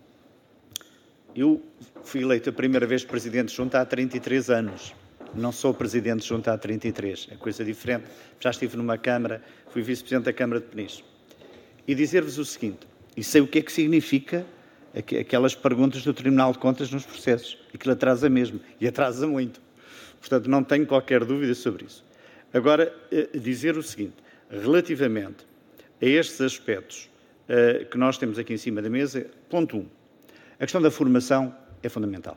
eu fui eleito a primeira vez Presidente de Junta há trinta e três anos. Não sou Presidente de Junta há trinta e três. É coisa diferente. Já estive numa Câmara, fui Vice-Presidente da Câmara de Peniche. E dizer-vos o seguinte, e sei o que é que significa aquelas perguntas do Tribunal de Contas nos processos. Aquilo atrasa mesmo, e atrasa muito. Portanto, não tenho qualquer dúvida sobre isso. Agora, dizer o seguinte, relativamente a estes aspectos uh, que nós temos aqui em cima da mesa, ponto um, a questão da formação é fundamental.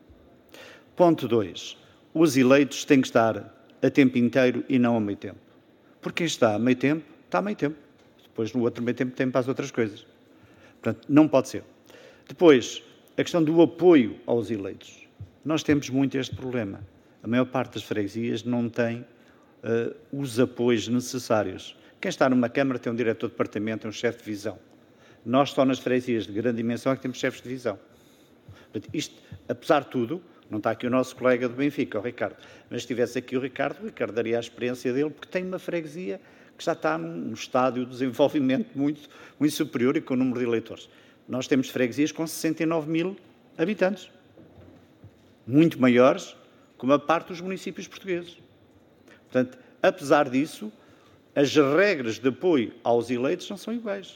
Ponto dois, os eleitos têm que estar a tempo inteiro e não a meio tempo. Porque quem está a meio tempo, está a meio tempo. Depois, no outro meio tempo, tem para as outras coisas. Portanto, não pode ser. Depois, a questão do apoio aos eleitos. Nós temos muito este problema. A maior parte das freguesias não tem uh, os apoios necessários. Quem está numa Câmara tem um diretor de departamento, tem um chefe de divisão. Nós só nas freguesias de grande dimensão é que temos chefes de divisão. Portanto, isto, apesar de tudo, não está aqui o nosso colega do Benfica, o Ricardo, mas se estivesse aqui o Ricardo, o Ricardo daria a experiência dele, porque tem uma freguesia que já está num estádio de desenvolvimento muito, muito superior e com o número de eleitores. Nós temos freguesias com sessenta e nove mil habitantes, muito maiores que uma parte dos municípios portugueses. Portanto, apesar disso, as regras de apoio aos eleitos não são iguais.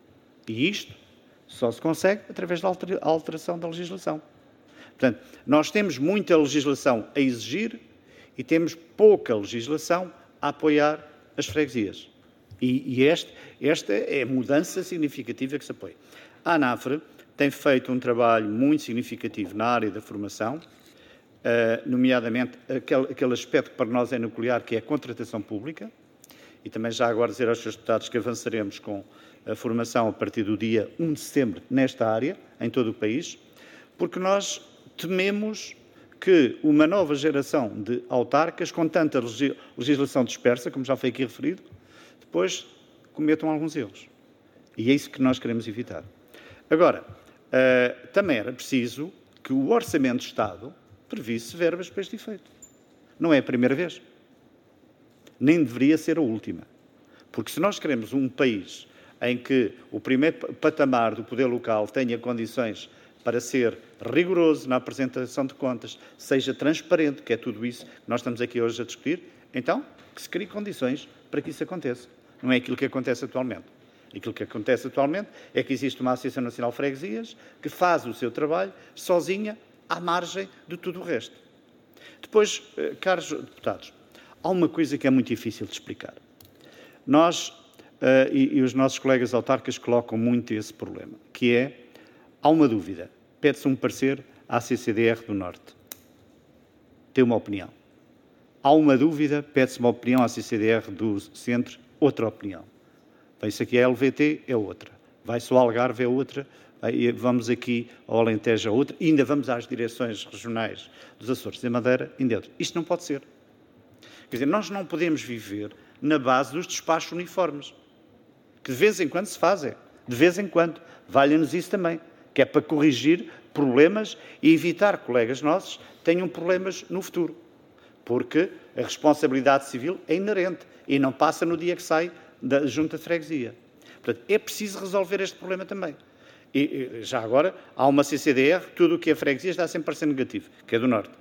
E isto só se consegue através da alteração da legislação. Portanto, nós temos muita legislação a exigir e temos pouca legislação a apoiar as freguesias. E, e este, esta é a mudança significativa que se apoia. A ANAF tem feito um trabalho muito significativo na área da formação, uh, nomeadamente aquele, aquele aspecto que para nós é nuclear, que é a contratação pública, e também já agora dizer aos senhores deputados que avançaremos com a formação a partir do dia um de setembro nesta área, em todo o país, porque nós tememos que uma nova geração de autarcas, com tanta legislação dispersa, como já foi aqui referido, depois cometam alguns erros. E é isso que nós queremos evitar. Agora, uh, também era preciso que o Orçamento de Estado previsse verbas para este efeito. Não é a primeira vez. Nem deveria ser a última. Porque se nós queremos um país em que o primeiro patamar do poder local tenha condições para ser rigoroso na apresentação de contas, seja transparente, que é tudo isso que nós estamos aqui hoje a discutir, então que se crie condições para que isso aconteça. Não é aquilo que acontece atualmente. Aquilo que acontece atualmente é que existe uma Associação Nacional de Freguesias que faz o seu trabalho sozinha, à margem de tudo o resto. Depois, caros deputados, há uma coisa que é muito difícil de explicar. Nós, uh, e, e os nossos colegas autarcas colocam muito esse problema, que é, há uma dúvida, pede-se um parecer à C C D R do Norte. Tem uma opinião. Há uma dúvida, pede-se uma opinião à C C D R do Centro, outra opinião. Vai-se aqui a L V T, é outra. Vai-se ao Algarve, é outra. Vamos aqui ao Alentejo, é outra. E ainda vamos às direções regionais dos Açores e Madeira, ainda é outra. Isto não pode ser. Quer dizer, nós não podemos viver na base dos despachos uniformes, que de vez em quando se fazem. De vez em quando. Valha-nos isso também. Que é para corrigir problemas e evitar que colegas nossos tenham problemas no futuro. Porque a responsabilidade civil é inerente e não passa no dia que sai da Junta de Freguesia. Portanto, é preciso resolver este problema também. E, já agora, há uma C C D R, tudo o que é freguesia está sempre a ser negativo, que é do Norte.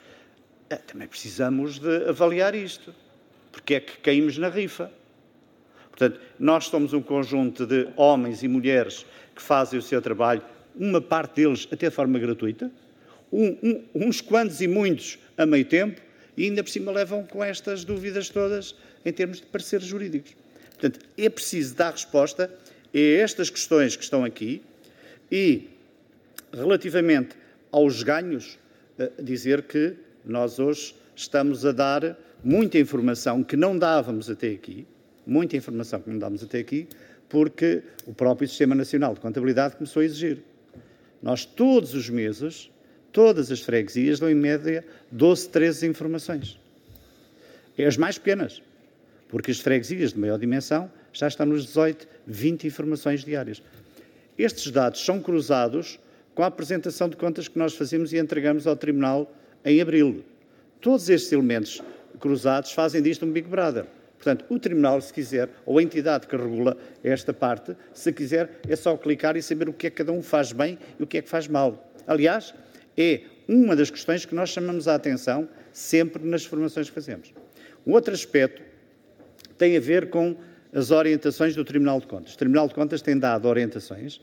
Também precisamos de avaliar isto, porque é que caímos na rifa. Portanto, nós somos um conjunto de homens e mulheres que fazem o seu trabalho, uma parte deles até de forma gratuita, um, um, uns quantos e muitos a meio tempo, e ainda por cima levam com estas dúvidas todas em termos de pareceres jurídicos. Portanto, é preciso dar resposta a estas questões que estão aqui e, relativamente aos ganhos, dizer que nós hoje estamos a dar muita informação que não dávamos até aqui, muita informação que não dávamos até aqui, porque o próprio Sistema Nacional de Contabilidade começou a exigir. Nós, todos os meses, todas as freguesias dão em média doze, treze informações. É as mais pequenas, porque as freguesias de maior dimensão já estão nos dezoito, vinte informações diárias. Estes dados são cruzados com a apresentação de contas que nós fazemos e entregamos ao Tribunal em abril. Todos estes elementos cruzados fazem disto um Big Brother. Portanto, o Tribunal, se quiser, ou a entidade que regula esta parte, se quiser, é só clicar e saber o que é que cada um faz bem e o que é que faz mal. Aliás, é uma das questões que nós chamamos a atenção sempre nas formações que fazemos. Um outro aspecto tem a ver com as orientações do Tribunal de Contas. O Tribunal de Contas tem dado orientações uh,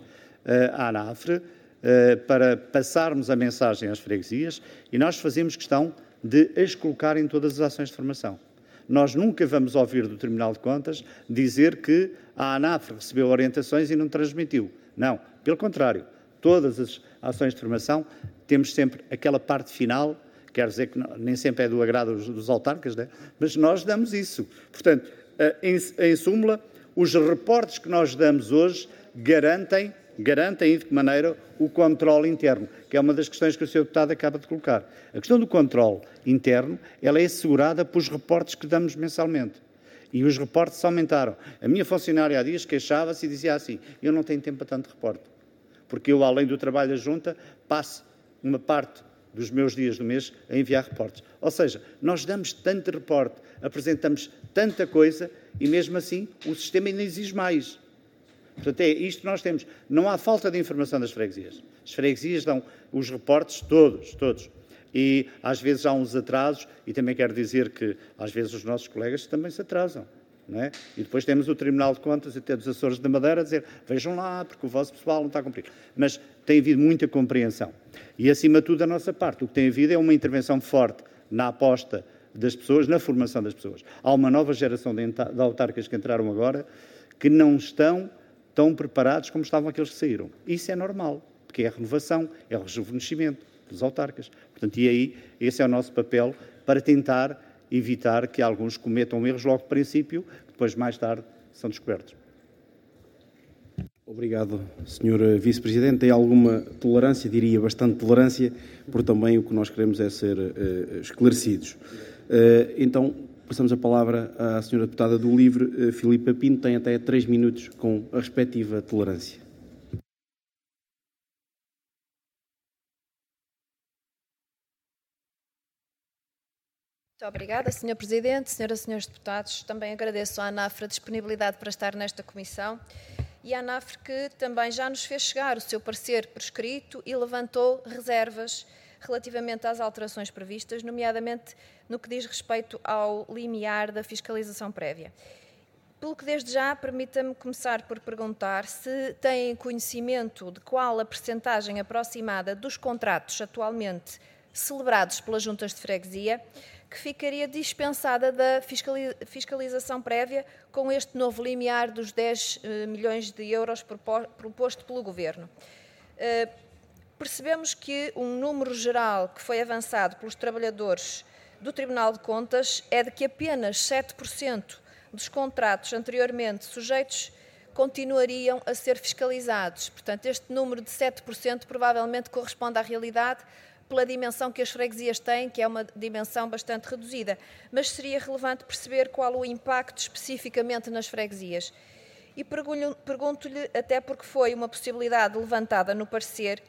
à ANAFRE uh, para passarmos a mensagem às freguesias e nós fazemos questão de as colocar em todas as ações de formação. Nós nunca vamos ouvir do Tribunal de Contas dizer que a ANAFRE recebeu orientações e não transmitiu. Não, pelo contrário. Todas as ações de formação temos sempre aquela parte final, quer dizer que não, nem sempre é do agrado dos, dos autarcas, né? Mas nós damos isso. Portanto, em, em súmula, os reportes que nós damos hoje garantem, garantem de que maneira o controle interno, que é uma das questões que o senhor Deputado acaba de colocar. A questão do controle interno, ela é assegurada pelos reportes que damos mensalmente. E os reportes aumentaram. A minha funcionária há dias queixava-se e dizia assim, eu não tenho tempo para tanto reporte, porque eu, além do trabalho da Junta, passo uma parte dos meus dias do mês a enviar reportes. Ou seja, nós damos tanto reporte, apresentamos tanta coisa e, mesmo assim, o sistema ainda exige mais. Portanto, é isto que nós temos. Não há falta de informação das freguesias. As freguesias dão os reportes todos, todos. E, às vezes, há uns atrasos, e também quero dizer que, às vezes, os nossos colegas também se atrasam. Não é? E depois temos o Tribunal de Contas, até dos Açores da Madeira, a dizer, vejam lá, porque o vosso pessoal não está a cumprir. Mas tem havido muita compreensão. E, acima de tudo, da nossa parte, o que tem havido é uma intervenção forte na aposta das pessoas, na formação das pessoas. Há uma nova geração de autarcas que entraram agora que não estão tão preparados como estavam aqueles que saíram. Isso é normal, porque é a renovação, é o rejuvenescimento dos autarcas. Portanto, e aí, esse é o nosso papel para tentar evitar que alguns cometam erros logo de princípio, que depois, mais tarde, são descobertos. Obrigado, senhor Vice-Presidente. Tem alguma tolerância, diria bastante tolerância, porque também o que nós queremos é ser uh, esclarecidos. Uh, então, passamos a palavra à senhora Deputada do Livre, uh, Filipa Pinto, tem até três minutos com a respectiva tolerância. Muito obrigada, senhor Presidente, senhoras e senhores deputados. Também agradeço à ANAFRE a disponibilidade para estar nesta comissão e à ANAFRE que também já nos fez chegar o seu parecer por escrito e levantou reservas relativamente às alterações previstas, nomeadamente no que diz respeito ao limiar da fiscalização prévia. Pelo que desde já, permita-me começar por perguntar se têm conhecimento de qual a percentagem aproximada dos contratos atualmente celebrados pelas juntas de freguesia que ficaria dispensada da fiscalização prévia com este novo limiar dos dez milhões de euros proposto pelo Governo. Percebemos que um número geral que foi avançado pelos trabalhadores do Tribunal de Contas é de que apenas sete por cento dos contratos anteriormente sujeitos continuariam a ser fiscalizados. Portanto, este número de sete por cento provavelmente corresponde à realidade pela dimensão que as freguesias têm, que é uma dimensão bastante reduzida. Mas seria relevante perceber qual o impacto especificamente nas freguesias. E pergunto-lhe, até porque foi uma possibilidade levantada no parecer,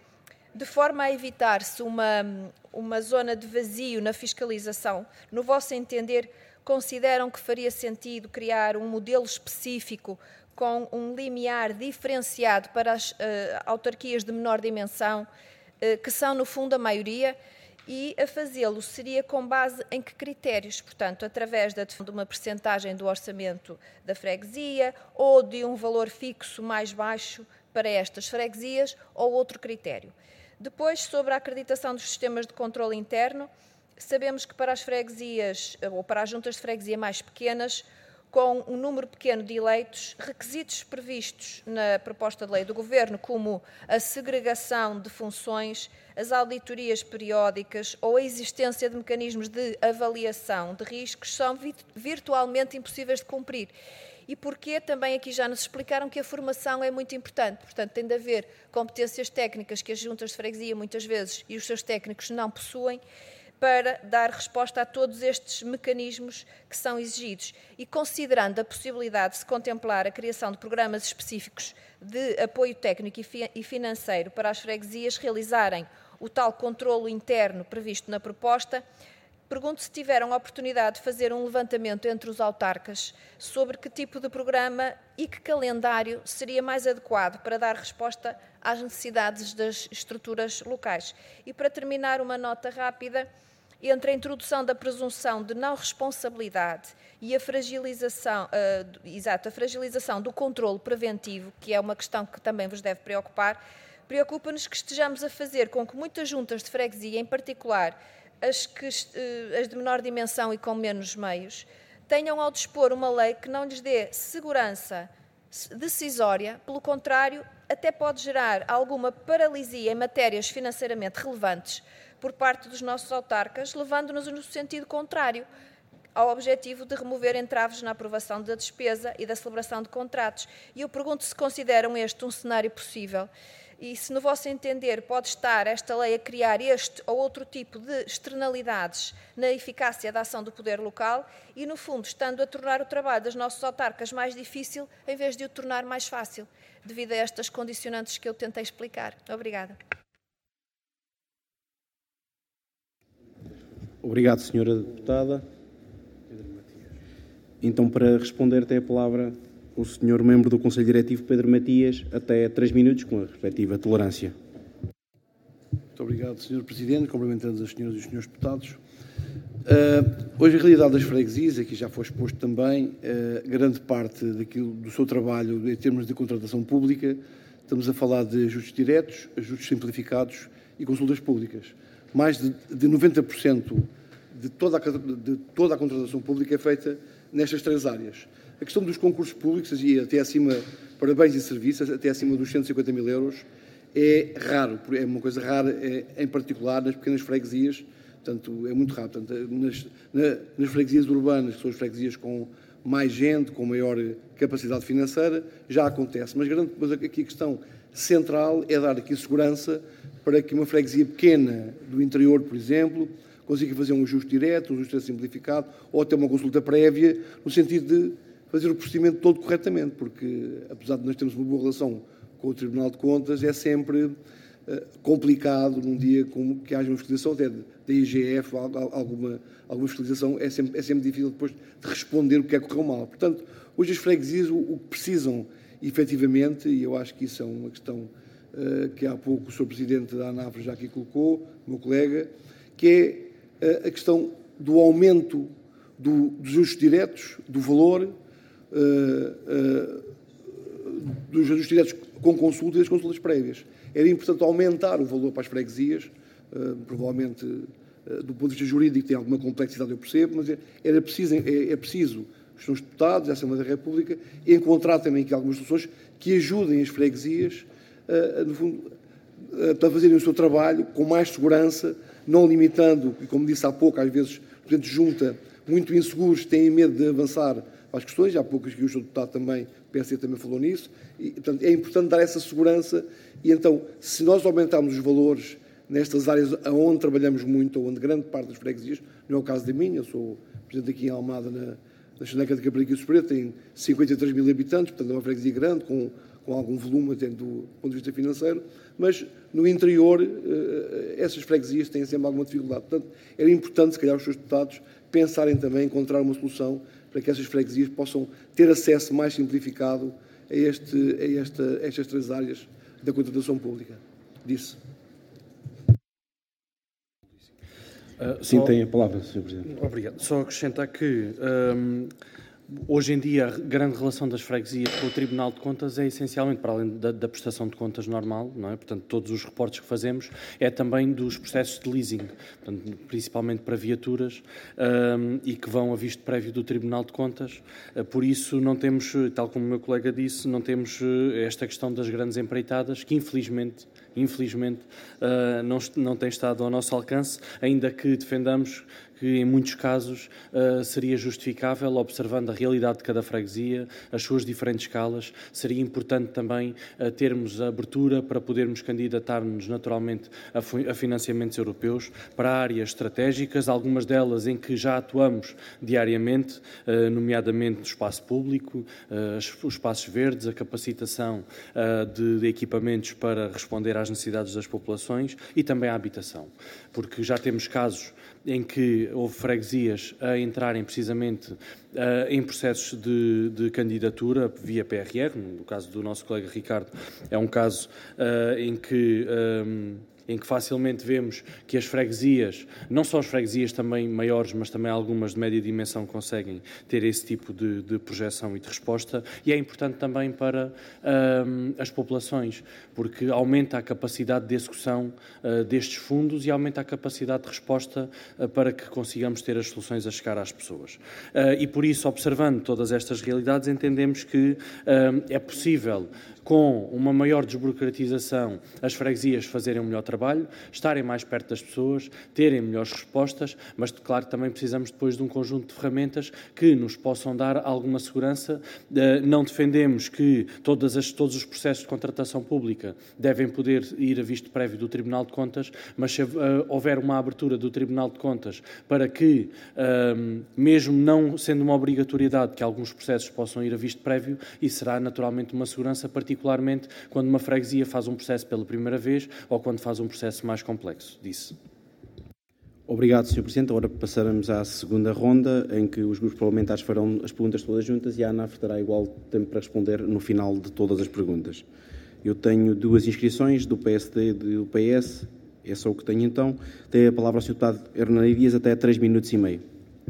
de forma a evitar-se uma, uma zona de vazio na fiscalização, no vosso entender, consideram que faria sentido criar um modelo específico com um limiar diferenciado para as uh, autarquias de menor dimensão, uh, que são, no fundo, a maioria, e a fazê-lo seria com base em que critérios? Portanto, através da definição de uma percentagem do orçamento da freguesia ou de um valor fixo mais baixo para estas freguesias ou outro critério. Depois, sobre a acreditação dos sistemas de controle interno, sabemos que para as freguesias ou para as juntas de freguesia mais pequenas, com um número pequeno de eleitos, requisitos previstos na proposta de lei do Governo, como a segregação de funções, as auditorias periódicas ou a existência de mecanismos de avaliação de riscos, são virtualmente impossíveis de cumprir. E porquê? Também aqui já nos explicaram que a formação é muito importante. Portanto, tem de haver competências técnicas que as juntas de freguesia, muitas vezes, e os seus técnicos não possuem, para dar resposta a todos estes mecanismos que são exigidos. E considerando a possibilidade de se contemplar a criação de programas específicos de apoio técnico e financeiro para as freguesias realizarem o tal controlo interno previsto na proposta, pergunto se tiveram a oportunidade de fazer um levantamento entre os autarcas sobre que tipo de programa e que calendário seria mais adequado para dar resposta às necessidades das estruturas locais. E para terminar, uma nota rápida. Entre a introdução da presunção de não responsabilidade e a fragilização, uh, exato, a fragilização do controlo preventivo, que é uma questão que também vos deve preocupar, preocupa-nos que estejamos a fazer com que muitas juntas de freguesia, em particular as, que, uh, as de menor dimensão e com menos meios, tenham ao dispor uma lei que não lhes dê segurança decisória, pelo contrário, até pode gerar alguma paralisia em matérias financeiramente relevantes por parte dos nossos autarcas, levando-nos no sentido contrário ao objetivo de remover entraves na aprovação da despesa e da celebração de contratos. E eu pergunto se consideram este um cenário possível e se, no vosso entender, pode estar esta lei a criar este ou outro tipo de externalidades na eficácia da ação do poder local e, no fundo, estando a tornar o trabalho das nossas autarcas mais difícil em vez de o tornar mais fácil, devido a estas condicionantes que eu tentei explicar. Obrigada. Obrigado, senhora Deputada. Então, para responder, tem a palavra o senhor Membro do Conselho Diretivo, Pedro Matias, até três minutos, com a respectiva tolerância. Muito obrigado, senhor Presidente, cumprimentando as senhoras e os senhores deputados. Uh, hoje, a realidade das freguesias, aqui já foi exposto também, uh, grande parte daquilo, do seu trabalho em termos de contratação pública, estamos a falar de ajustes diretos, ajustes simplificados e consultas públicas. Mais de, de noventa por cento de toda, a, de toda a contratação pública é feita nestas três áreas. A questão dos concursos públicos, e até acima, para bens e serviços, até acima dos cento e cinquenta mil euros, é raro, é uma coisa rara, é, em particular nas pequenas freguesias, portanto, é muito raro. Portanto, nas, na, nas freguesias urbanas, que são as freguesias com mais gente, com maior capacidade financeira, já acontece. Mas, grande, mas aqui a questão central é dar aqui segurança para que uma freguesia pequena do interior, por exemplo, consiga fazer um ajuste direto, um ajuste simplificado, ou até uma consulta prévia, no sentido de fazer o procedimento todo corretamente, porque, apesar de nós termos uma boa relação com o Tribunal de Contas, é sempre uh, complicado, num dia com, que haja uma fiscalização, até da I G F, alguma, alguma fiscalização, é sempre, é sempre difícil depois de responder o que é que correu mal. Portanto, hoje as freguesias o, o que precisam, efetivamente, e eu acho que isso é uma questão uh, que há pouco o senhor Presidente da ANAF já aqui colocou, o meu colega, que é uh, a questão do aumento do, dos ajustes diretos, do valor, Uh, uh, dos ajustes diretos com consulta e das consultas prévias. Era importante aumentar o valor para as freguesias, uh, provavelmente uh, do ponto de vista jurídico tem alguma complexidade, eu percebo, mas é, era preciso, é, é preciso os senhores deputados, a Assembleia da República, encontrar também aqui algumas soluções que ajudem as freguesias, uh, no fundo, uh, para fazerem o seu trabalho com mais segurança, não limitando, e como disse há pouco, às vezes, o Presidente junta muito inseguros, têm medo de avançar as questões, há poucas que o senhor Deputado também, o P S D também falou nisso, e, portanto, é importante dar essa segurança, e então, se nós aumentarmos os valores nestas áreas onde trabalhamos muito, ou onde grande parte das freguesias, não é o caso da minha, eu sou presidente aqui em Almada, na, na Chaneca de Caparica e Sobreta, tem cinquenta e três mil habitantes, portanto é uma freguesia grande, com, com algum volume, até do ponto de vista financeiro, mas no interior essas freguesias têm sempre alguma dificuldade. Portanto, era importante, se calhar, os seus deputados pensarem também em encontrar uma solução para que essas freguesias possam ter acesso mais simplificado a, este, a, esta, a estas três áreas da contratação pública. Disse. Uh, Sim, só... tem a palavra, senhor Presidente. Obrigado. Só acrescentar que um, hoje em dia a grande relação das freguesias com o Tribunal de Contas é essencialmente, para além da, da prestação de contas normal, não é? Portanto, todos os reportes que fazemos, é também dos processos de leasing, portanto, principalmente para viaturas, um, e que vão a visto prévio do Tribunal de Contas. Uh, por isso não temos, tal como o meu colega disse, não temos uh, esta questão das grandes empreitadas, que infelizmente infelizmente uh, não, não tem estado ao nosso alcance, ainda que defendamos que em muitos casos uh, seria justificável, observando a realidade de cada freguesia, as suas diferentes escalas, seria importante também uh, termos a abertura para podermos candidatar-nos naturalmente a, a financiamentos europeus para áreas estratégicas, algumas delas em que já atuamos diariamente, uh, nomeadamente no espaço público, uh, os espaços verdes, a capacitação uh, de, de equipamentos para responder às necessidades das populações e também a habitação, porque já temos casos em que houve freguesias a entrarem precisamente uh, em processos de, de candidatura via P R R, no caso do nosso colega Ricardo, é um caso uh, em que... Um, em que facilmente vemos que as freguesias, não só as freguesias também maiores, mas também algumas de média dimensão conseguem ter esse tipo de, de projeção e de resposta, e é importante também para um, as populações, porque aumenta a capacidade de execução uh, destes fundos e aumenta a capacidade de resposta uh, para que consigamos ter as soluções a chegar às pessoas. Uh, e por isso, observando todas estas realidades, entendemos que uh, é possível, com uma maior desburocratização, as freguesias fazerem um melhor trabalho, estarem mais perto das pessoas, terem melhores respostas, mas, claro, também precisamos depois de um conjunto de ferramentas que nos possam dar alguma segurança. Não defendemos que todas as, todos os processos de contratação pública devem poder ir a visto prévio do Tribunal de Contas, mas se houver uma abertura do Tribunal de Contas para que, mesmo não sendo uma obrigatoriedade, que alguns processos possam ir a visto prévio, isso será naturalmente uma segurança, particularmente quando uma freguesia faz um processo pela primeira vez ou quando faz um processo mais complexo. Disse. Obrigado, senhor Presidente. Agora passaremos à segunda ronda, em que os grupos parlamentares farão as perguntas todas juntas e a ANAF terá igual tempo para responder no final de todas as perguntas. Eu tenho duas inscrições, do P S D e do P S. É só o que tenho então. Tem a palavra o senhor Deputado Hernani Dias até três minutos e meio.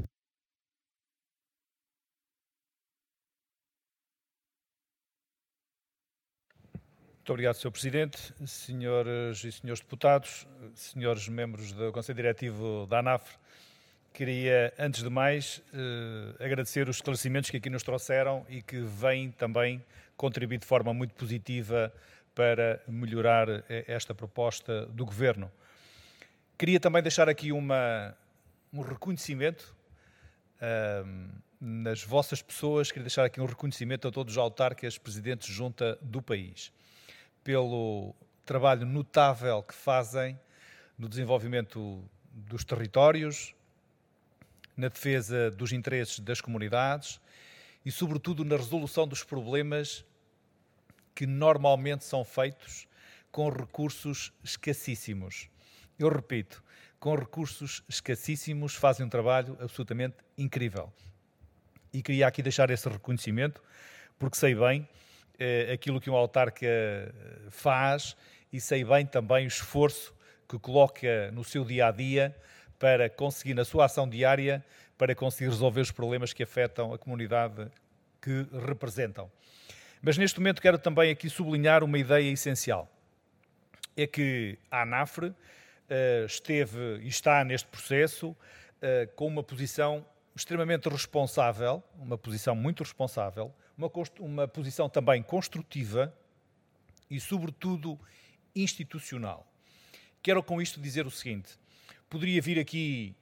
Muito obrigado, senhor Presidente, senhores e senhores deputados, senhores membros do Conselho Diretivo da ANAF. Queria, antes de mais, eh, agradecer os esclarecimentos que aqui nos trouxeram e que vêm também contribuir de forma muito positiva para melhorar esta proposta do Governo. Queria também deixar aqui uma, um reconhecimento eh, nas vossas pessoas, queria deixar aqui um reconhecimento a todos os autarcas, presidentes de junta do país, pelo trabalho notável que fazem no desenvolvimento dos territórios, na defesa dos interesses das comunidades e, sobretudo, na resolução dos problemas que normalmente são feitos com recursos escassíssimos. Eu repito, com recursos escassíssimos fazem um trabalho absolutamente incrível. E queria aqui deixar esse reconhecimento, porque sei bem aquilo que um autarca faz e sei bem também o esforço que coloca no seu dia-a-dia para conseguir, na sua ação diária, para conseguir resolver os problemas que afetam a comunidade que representam. Mas neste momento quero também aqui sublinhar uma ideia essencial. É que a ANAF uh, esteve e está neste processo uh, com uma posição extremamente responsável, uma posição muito responsável, uma, uma posição também construtiva e, sobretudo, institucional. Quero com isto dizer o seguinte: poderia vir aqui,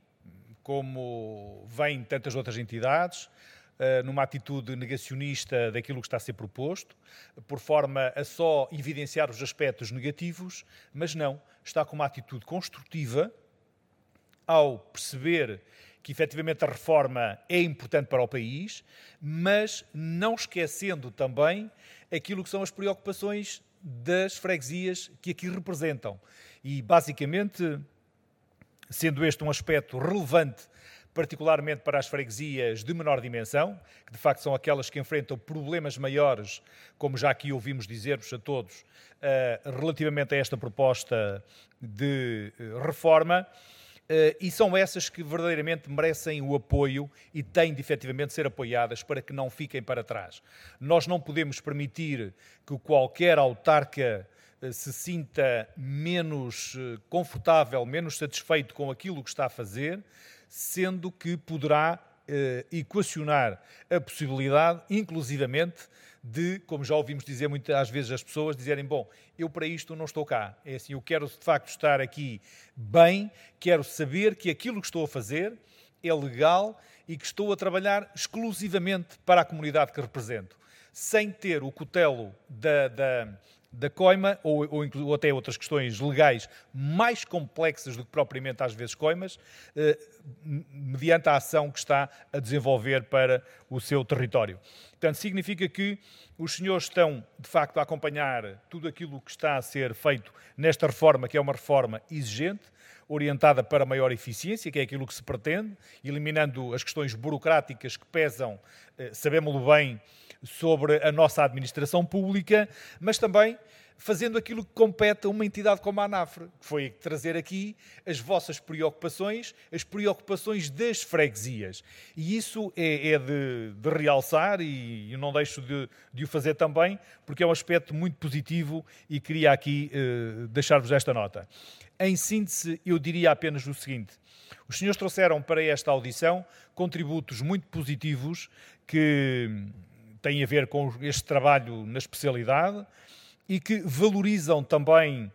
como vêm tantas outras entidades, numa atitude negacionista daquilo que está a ser proposto, por forma a só evidenciar os aspectos negativos, mas não, está com uma atitude construtiva ao perceber que efetivamente a reforma é importante para o país, mas não esquecendo também aquilo que são as preocupações das freguesias que aqui representam. E, basicamente, sendo este um aspecto relevante, particularmente para as freguesias de menor dimensão, que de facto são aquelas que enfrentam problemas maiores, como já aqui ouvimos dizer-vos a todos, uh, relativamente a esta proposta de reforma, uh, e são essas que verdadeiramente merecem o apoio e têm de efetivamente ser apoiadas para que não fiquem para trás. Nós não podemos permitir que qualquer autarca uh, se sinta menos uh, confortável, menos satisfeito com aquilo que está a fazer, sendo que poderá eh, equacionar a possibilidade, inclusivamente, de, como já ouvimos dizer muitas vezes as pessoas, dizerem, bom, eu para isto não estou cá. É assim, eu quero de facto estar aqui bem, quero saber que aquilo que estou a fazer é legal e que estou a trabalhar exclusivamente para a comunidade que represento, sem ter o cutelo da... da da coima, ou, ou, ou até outras questões legais mais complexas do que propriamente às vezes coimas, eh, mediante a ação que está a desenvolver para o seu território. Portanto, significa que os senhores estão, de facto, a acompanhar tudo aquilo que está a ser feito nesta reforma, que é uma reforma exigente, orientada para maior eficiência, que é aquilo que se pretende, eliminando as questões burocráticas que pesam, eh, sabemos-lo bem, sobre a nossa administração pública, mas também fazendo aquilo que compete a uma entidade como a ANAFRE, que foi trazer aqui as vossas preocupações, as preocupações das freguesias. E isso é, é de, de realçar, e eu não deixo de, de o fazer também, porque é um aspecto muito positivo e queria aqui eh, deixar-vos esta nota. Em síntese, eu diria apenas o seguinte: os senhores trouxeram para esta audição contributos muito positivos que têm a ver com este trabalho na especialidade e que valorizam também,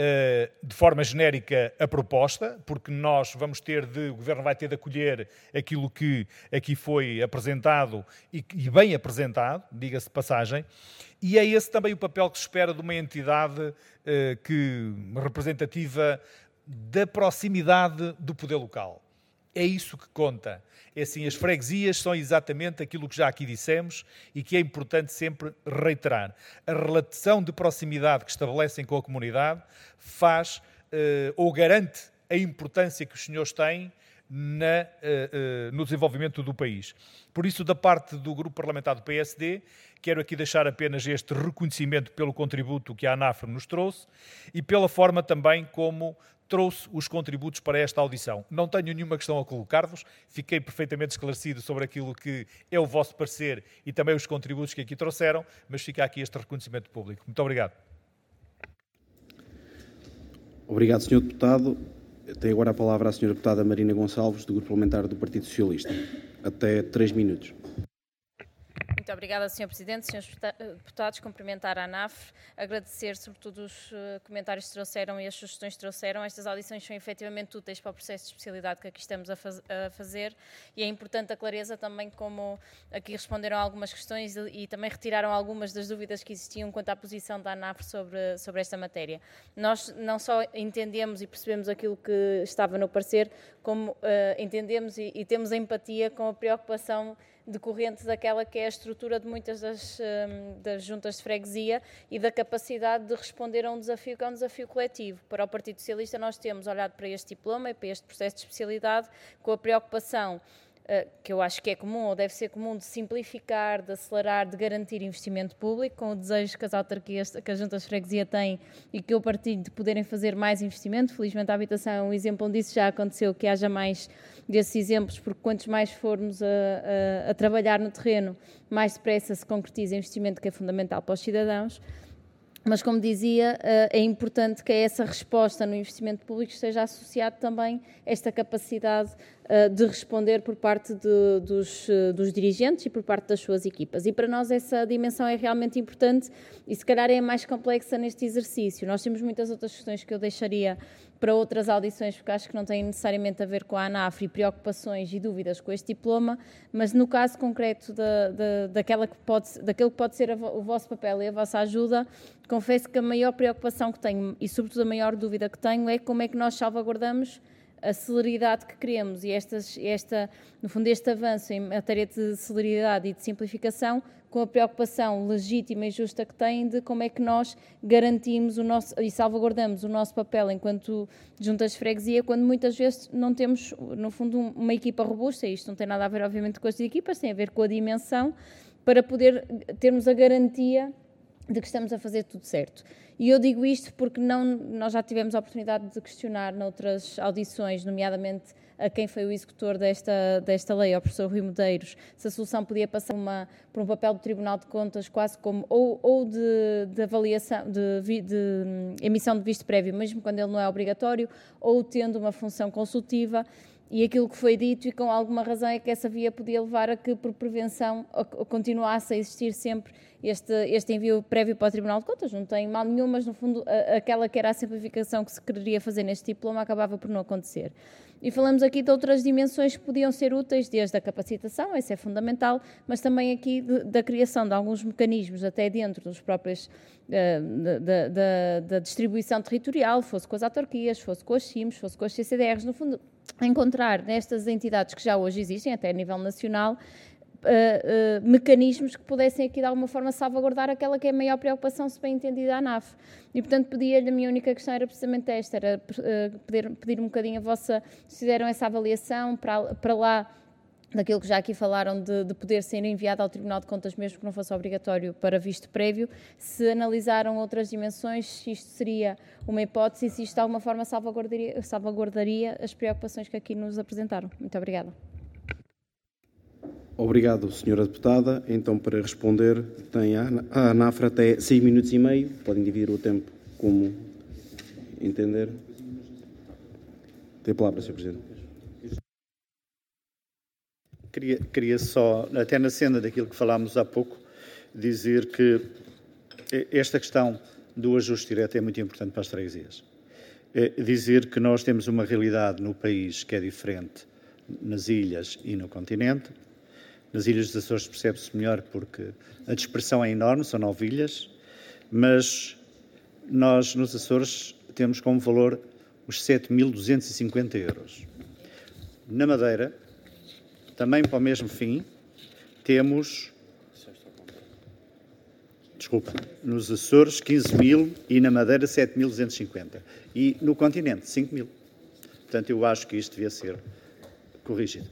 de forma genérica, a proposta, porque nós vamos ter de, o Governo vai ter de acolher aquilo que aqui foi apresentado e bem apresentado, diga-se de passagem, e é esse também o papel que se espera de uma entidade que, representativa da proximidade do poder local. É isso que conta. É assim, as freguesias são exatamente aquilo que já aqui dissemos e que é importante sempre reiterar. A relação de proximidade que estabelecem com a comunidade faz eh, ou garante a importância que os senhores têm na, eh, eh, no desenvolvimento do país. Por isso, da parte do Grupo Parlamentar do P S D, quero aqui deixar apenas este reconhecimento pelo contributo que a ANAFRE nos trouxe e pela forma também como trouxe os contributos para esta audição. Não tenho nenhuma questão a colocar-vos, fiquei perfeitamente esclarecido sobre aquilo que é o vosso parecer e também os contributos que aqui trouxeram, mas fica aqui este reconhecimento público. Muito obrigado. Obrigado, senhor Deputado. Tem agora a palavra a senhora Deputada Marina Gonçalves, do Grupo Parlamentar do Partido Socialista. Até três minutos. Muito obrigada, senhor Presidente. Senhores Deputados, cumprimentar a ANAFRE, agradecer sobretudo os comentários que trouxeram e as sugestões que trouxeram. Estas audições são efetivamente úteis para o processo de especialidade que aqui estamos a, faz, a fazer e é importante a clareza também como aqui responderam a algumas questões e, e também retiraram algumas das dúvidas que existiam quanto à posição da ANAFRE sobre, sobre esta matéria. Nós não só entendemos e percebemos aquilo que estava no parecer, como uh, entendemos e, e temos empatia com a preocupação decorrente daquela que é a estrutura de muitas das, das juntas de freguesia e da capacidade de responder a um desafio que é um desafio coletivo. Para o Partido Socialista nós temos olhado para este diploma e para este processo de especialidade com a preocupação que eu acho que é comum, ou deve ser comum, de simplificar, de acelerar, de garantir investimento público, com o desejo que as autarquias, que as juntas de freguesia têm e que eu partilho de poderem fazer mais investimento. Felizmente a habitação é um exemplo onde isso já aconteceu, que haja mais desses exemplos, porque quantos mais formos a, a, a trabalhar no terreno, mais depressa se concretiza investimento que é fundamental para os cidadãos. Mas, como dizia, é importante que essa resposta no investimento público esteja associada também a esta capacidade de responder por parte de, dos, dos dirigentes e por parte das suas equipas. E para nós essa dimensão é realmente importante e se calhar é a mais complexa neste exercício. Nós temos muitas outras questões que eu deixaria para outras audições, porque acho que não têm necessariamente a ver com a ANAFRE e preocupações e dúvidas com este diploma, mas no caso concreto da, da, daquela que pode, daquele que pode ser a, o vosso papel e a vossa ajuda, confesso que a maior preocupação que tenho e sobretudo a maior dúvida que tenho é como é que nós salvaguardamos a celeridade que queremos e estas, esta, no fundo este avanço em matéria de celeridade e de simplificação, com a preocupação legítima e justa que têm de como é que nós garantimos o nosso, e salvaguardamos o nosso papel enquanto juntas de freguesia, quando muitas vezes não temos, no fundo, uma equipa robusta, e isto não tem nada a ver, obviamente, com as equipas, tem a ver com a dimensão, para poder termos a garantia de que estamos a fazer tudo certo. E eu digo isto porque não, nós já tivemos a oportunidade de questionar noutras audições, nomeadamente a quem foi o executor desta, desta lei, ao professor Rui Medeiros, se a solução podia passar uma, por um papel do Tribunal de Contas quase como, ou, ou de, de avaliação, de, de emissão de visto prévio, mesmo quando ele não é obrigatório, ou tendo uma função consultiva. E aquilo que foi dito, e com alguma razão, é que essa via podia levar a que, por prevenção, continuasse a existir sempre este, este envio prévio para o Tribunal de Contas. Não tem mal nenhum, mas, no fundo, a, aquela que era a simplificação que se queria fazer neste diploma acabava por não acontecer. E falamos aqui de outras dimensões que podiam ser úteis, desde a capacitação, essa é fundamental, mas também aqui de, da criação de alguns mecanismos, até dentro dos próprios, uh, da, da, da distribuição territorial, fosse com as autarquias, fosse com as C I Ms, fosse com as C C D Rs, no fundo, encontrar nestas entidades que já hoje existem, até a nível nacional, Uh, uh, mecanismos que pudessem aqui de alguma forma salvaguardar aquela que é a maior preocupação, se bem entendida, a ANAF. E, portanto, pedia-lhe, a minha única questão era precisamente esta, era uh, pedir, pedir um bocadinho a vossa, se fizeram essa avaliação para, para lá daquilo que já aqui falaram de, de poder ser enviado ao Tribunal de Contas, mesmo que não fosse obrigatório para visto prévio, se analisaram outras dimensões, se isto seria uma hipótese e se isto de alguma forma salvaguardaria, salvaguardaria as preocupações que aqui nos apresentaram. Muito obrigada. Obrigado, senhora Deputada. Então, para responder, tem a ANAFRA até seis minutos e meio. Podem dividir o tempo como entender. Tem a palavra, senhor Presidente. Queria, queria só, até na cena daquilo que falámos há pouco, dizer que esta questão do ajuste direto é muito importante para as freguesias. É dizer que nós temos uma realidade no país que é diferente nas ilhas e no continente. Nas Ilhas dos Açores percebe-se melhor porque a dispersão é enorme, são nove ilhas, mas nós nos Açores temos como valor os sete mil duzentos e cinquenta euros. Na Madeira, também para o mesmo fim, temos, desculpa, nos Açores quinze mil e na Madeira sete mil duzentos e cinquenta. E no continente cinco mil. Portanto, eu acho que isto devia ser corrigido.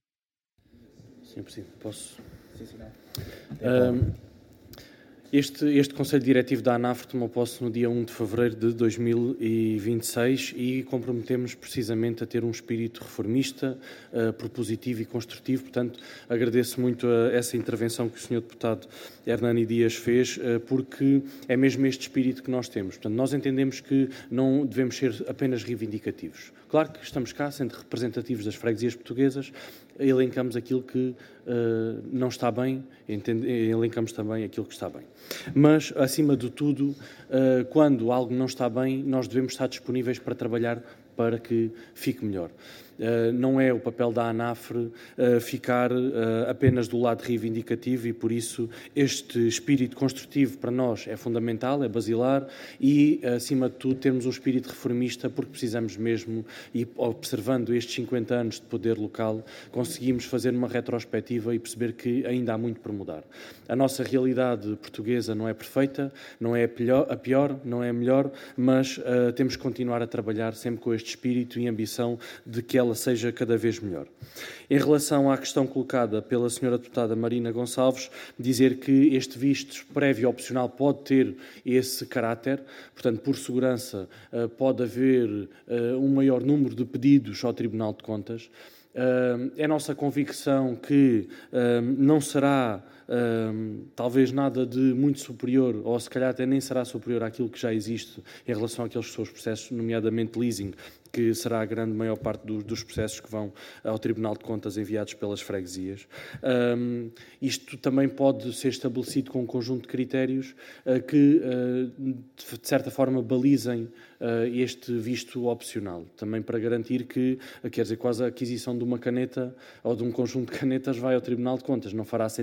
senhor Presidente, posso? Sim, sim, não. Um, este, este Conselho Diretivo da ANAF tomou posse no dia um de fevereiro de dois mil e vinte e seis e comprometemos precisamente a ter um espírito reformista, uh, propositivo e construtivo. Portanto, agradeço muito a essa intervenção que o senhor Deputado Hernani Dias fez, uh, porque é mesmo este espírito que nós temos. Portanto, nós entendemos que não devemos ser apenas reivindicativos. Claro que estamos cá, sendo representativos das freguesias portuguesas, elencamos aquilo que uh, não está bem, entende, elencamos também aquilo que está bem. Mas, acima de tudo, uh, quando algo não está bem, nós devemos estar disponíveis para trabalhar para que fique melhor. Uh, não é o papel da ANAFRE uh, ficar uh, apenas do lado reivindicativo e, por isso, este espírito construtivo para nós é fundamental, é basilar e, acima de tudo, termos um espírito reformista porque precisamos mesmo, e observando estes cinquenta anos de poder local, conseguimos fazer uma retrospectiva e perceber que ainda há muito por mudar. A nossa realidade portuguesa não é perfeita, não é a pior, a pior não é a melhor, mas uh, temos que continuar a trabalhar sempre com este espírito e ambição de que ela seja cada vez melhor. Em relação à questão colocada pela senhora Deputada Marina Gonçalves, dizer que este visto prévio opcional pode ter esse caráter, portanto, por segurança, uh, pode haver uh, um maior número de pedidos ao Tribunal de Contas. Uh, é nossa convicção que uh, não será uh, talvez nada de muito superior, ou se calhar até nem será superior àquilo que já existe em relação àqueles seus processos, nomeadamente leasing, que será a grande maior parte do, dos processos que vão ao Tribunal de Contas enviados pelas freguesias. Um, isto também pode ser estabelecido com um conjunto de critérios uh, que, uh, de certa forma, balizem uh, este visto opcional, também para garantir que, uh, quer dizer, quase a aquisição de uma caneta ou de um conjunto de canetas vai ao Tribunal de Contas. Não fará sentido, naturalmente,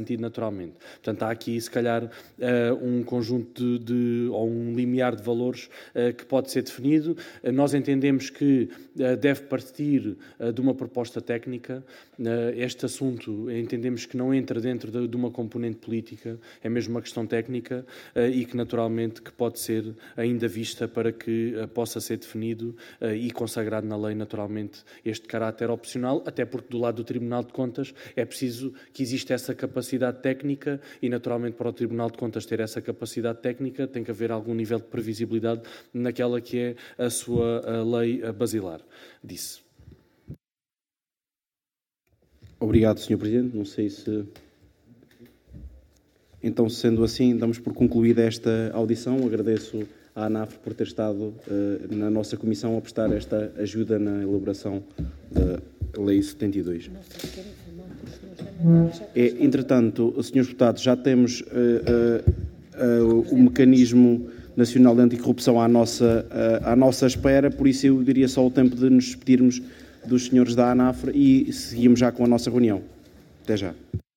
naturalmente. Portanto, há aqui, se calhar, um conjunto de, de ou um limiar de valores que pode ser definido. Nós entendemos que deve partir de uma proposta técnica. Este assunto entendemos que não entra dentro de uma componente política, é mesmo uma questão técnica e que, naturalmente, que pode ser ainda vista para que possa ser definido e consagrado na lei, naturalmente, este caráter opcional, até porque do lado do Tribunal de Contas é preciso que exista essa capacidade técnica e, naturalmente, para o Tribunal de Contas ter essa capacidade técnica tem que haver algum nível de previsibilidade naquela que é a sua a lei basilar. Disse. Obrigado, senhor Presidente. Não sei se... Então, sendo assim, damos por concluída esta audição. Agradeço à ANAF por ter estado uh, na nossa comissão a prestar esta ajuda na elaboração da Lei setenta e dois. É, entretanto, senhores deputados, já temos uh, uh, uh, o mecanismo nacional de anticorrupção à nossa, uh, à nossa espera, por isso eu diria só o tempo de nos despedirmos dos senhores da ANAF e seguimos já com a nossa reunião. Até já.